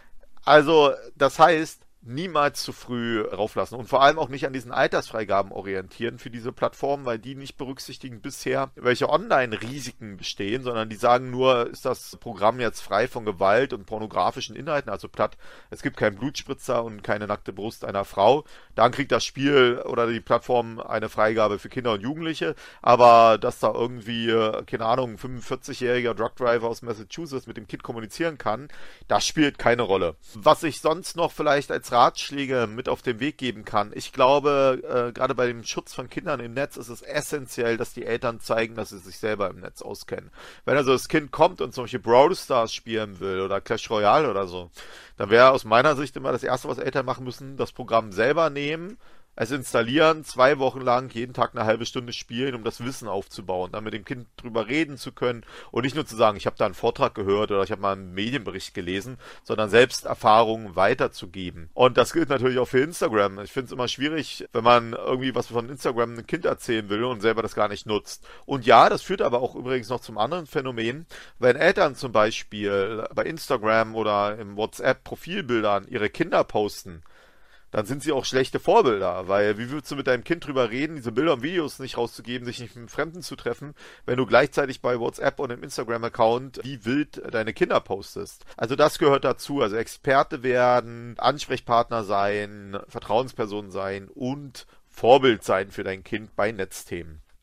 Also, das heißt, niemals zu früh rauflassen und vor allem auch nicht an diesen Altersfreigaben orientieren für diese Plattformen, weil die nicht berücksichtigen bisher, welche Online-Risiken bestehen, sondern die sagen nur, ist das Programm jetzt frei von Gewalt und pornografischen Inhalten, also platt, es gibt keinen Blutspritzer und keine nackte Brust einer Frau, dann kriegt das Spiel oder die Plattform eine Freigabe für Kinder und Jugendliche, aber dass da irgendwie, keine Ahnung, ein 45-jähriger Truckdriver aus Massachusetts mit dem Kind kommunizieren kann, das spielt keine Rolle. Was ich sonst noch vielleicht als Ratschläge mit auf den Weg geben kann. Ich glaube, gerade bei dem Schutz von Kindern im Netz ist es essentiell, dass die Eltern zeigen, dass sie sich selber im Netz auskennen. Wenn also das Kind kommt und zum Beispiel Brawl Stars spielen will oder Clash Royale oder so, dann wäre aus meiner Sicht immer das Erste, was Eltern machen müssen, das Programm selber nehmen, es installieren, 2 Wochen lang jeden Tag eine halbe Stunde spielen, um das Wissen aufzubauen, dann mit dem Kind drüber reden zu können und nicht nur zu sagen, ich habe da einen Vortrag gehört oder ich habe mal einen Medienbericht gelesen, sondern selbst Erfahrungen weiterzugeben. Und das gilt natürlich auch für Instagram. Ich finde es immer schwierig, wenn man irgendwie was von Instagram einem Kind erzählen will und selber das gar nicht nutzt. Und ja, das führt aber auch übrigens noch zum anderen Phänomen, wenn Eltern zum Beispiel bei Instagram oder im WhatsApp Profilbildern ihre Kinder posten, dann sind sie auch schlechte Vorbilder, weil wie würdest du mit deinem Kind drüber reden, diese Bilder und Videos nicht rauszugeben, sich nicht mit Fremden zu treffen, wenn du gleichzeitig bei WhatsApp und im Instagram-Account wie wild deine Kinder postest. Also das gehört dazu, also Experte werden, Ansprechpartner sein, Vertrauensperson sein und Vorbild sein für dein Kind bei Netzthemen.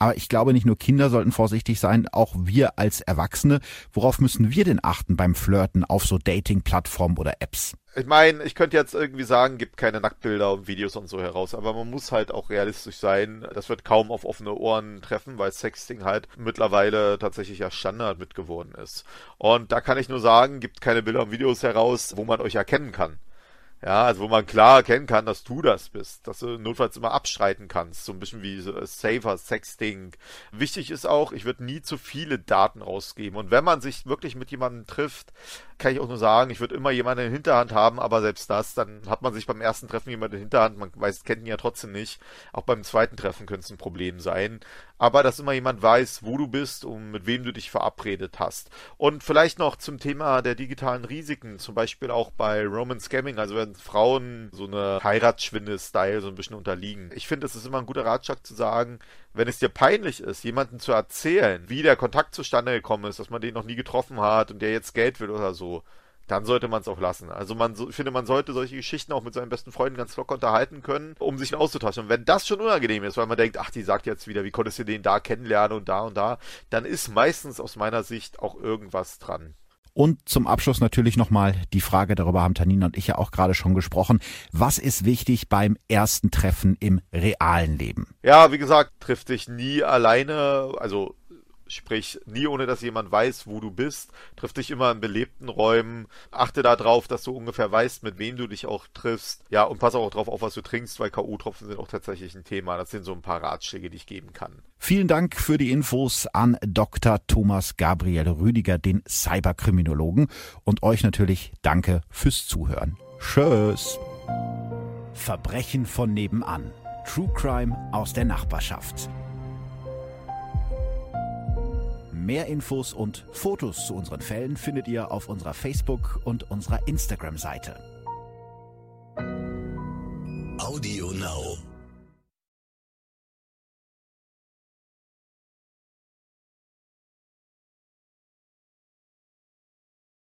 Aber ich glaube, nicht nur Kinder sollten vorsichtig sein, auch wir als Erwachsene. Worauf müssen wir denn achten beim Flirten auf so Dating-Plattformen oder Apps? Ich meine, ich könnte jetzt irgendwie sagen, gibt keine Nacktbilder und Videos und so heraus, aber man muss halt auch realistisch sein. Das wird kaum auf offene Ohren treffen, weil Sexting halt mittlerweile tatsächlich ja Standard mit geworden ist. Und da kann ich nur sagen, gibt keine Bilder und Videos heraus, wo man euch erkennen kann. Ja, also wo man klar erkennen kann, dass du das bist, dass du notfalls immer abstreiten kannst, so ein bisschen wie so Safer Sexting. Wichtig ist auch, ich würde nie zu viele Daten rausgeben und wenn man sich wirklich mit jemandem trifft, kann ich auch nur sagen, ich würde immer jemanden in der Hinterhand haben, aber selbst das, dann hat man sich beim ersten Treffen jemanden in der Hinterhand, man weiß, kennt ihn ja trotzdem nicht, auch beim zweiten Treffen könnte es ein Problem sein, aber dass immer jemand weiß, wo du bist und mit wem du dich verabredet hast. Und vielleicht noch zum Thema der digitalen Risiken, zum Beispiel auch bei Roman Scamming, also wenn Frauen so eine Heiratsschwindel-Style so ein bisschen unterliegen. Ich finde, es ist immer ein guter Ratschlag zu sagen, wenn es dir peinlich ist, jemandem zu erzählen, wie der Kontakt zustande gekommen ist, dass man den noch nie getroffen hat und der jetzt Geld will oder so, dann sollte man es auch lassen. Also ich finde, man sollte solche Geschichten auch mit seinen besten Freunden ganz locker unterhalten können, um sich auszutauschen. Und wenn das schon unangenehm ist, weil man denkt, ach, die sagt jetzt wieder, wie konntest du den da kennenlernen und da, dann ist meistens aus meiner Sicht auch irgendwas dran. Und zum Abschluss natürlich nochmal die Frage, darüber haben Tanina und ich ja auch gerade schon gesprochen. Was ist wichtig beim ersten Treffen im realen Leben? Ja, wie gesagt, triff dich nie alleine, also sprich, nie ohne, dass jemand weiß, wo du bist. Triff dich immer in belebten Räumen. Achte darauf, dass du ungefähr weißt, mit wem du dich auch triffst. Ja, und pass auch drauf auf, was du trinkst, weil K.O.-Tropfen sind auch tatsächlich ein Thema. Das sind so ein paar Ratschläge, die ich geben kann. Vielen Dank für die Infos an Dr. Thomas Gabriel Rüdiger, den Cyberkriminologen. Und euch natürlich danke fürs Zuhören. Tschüss. Verbrechen von nebenan. True Crime aus der Nachbarschaft. Mehr Infos und Fotos zu unseren Fällen findet ihr auf unserer Facebook- und unserer Instagram-Seite. Audio Now.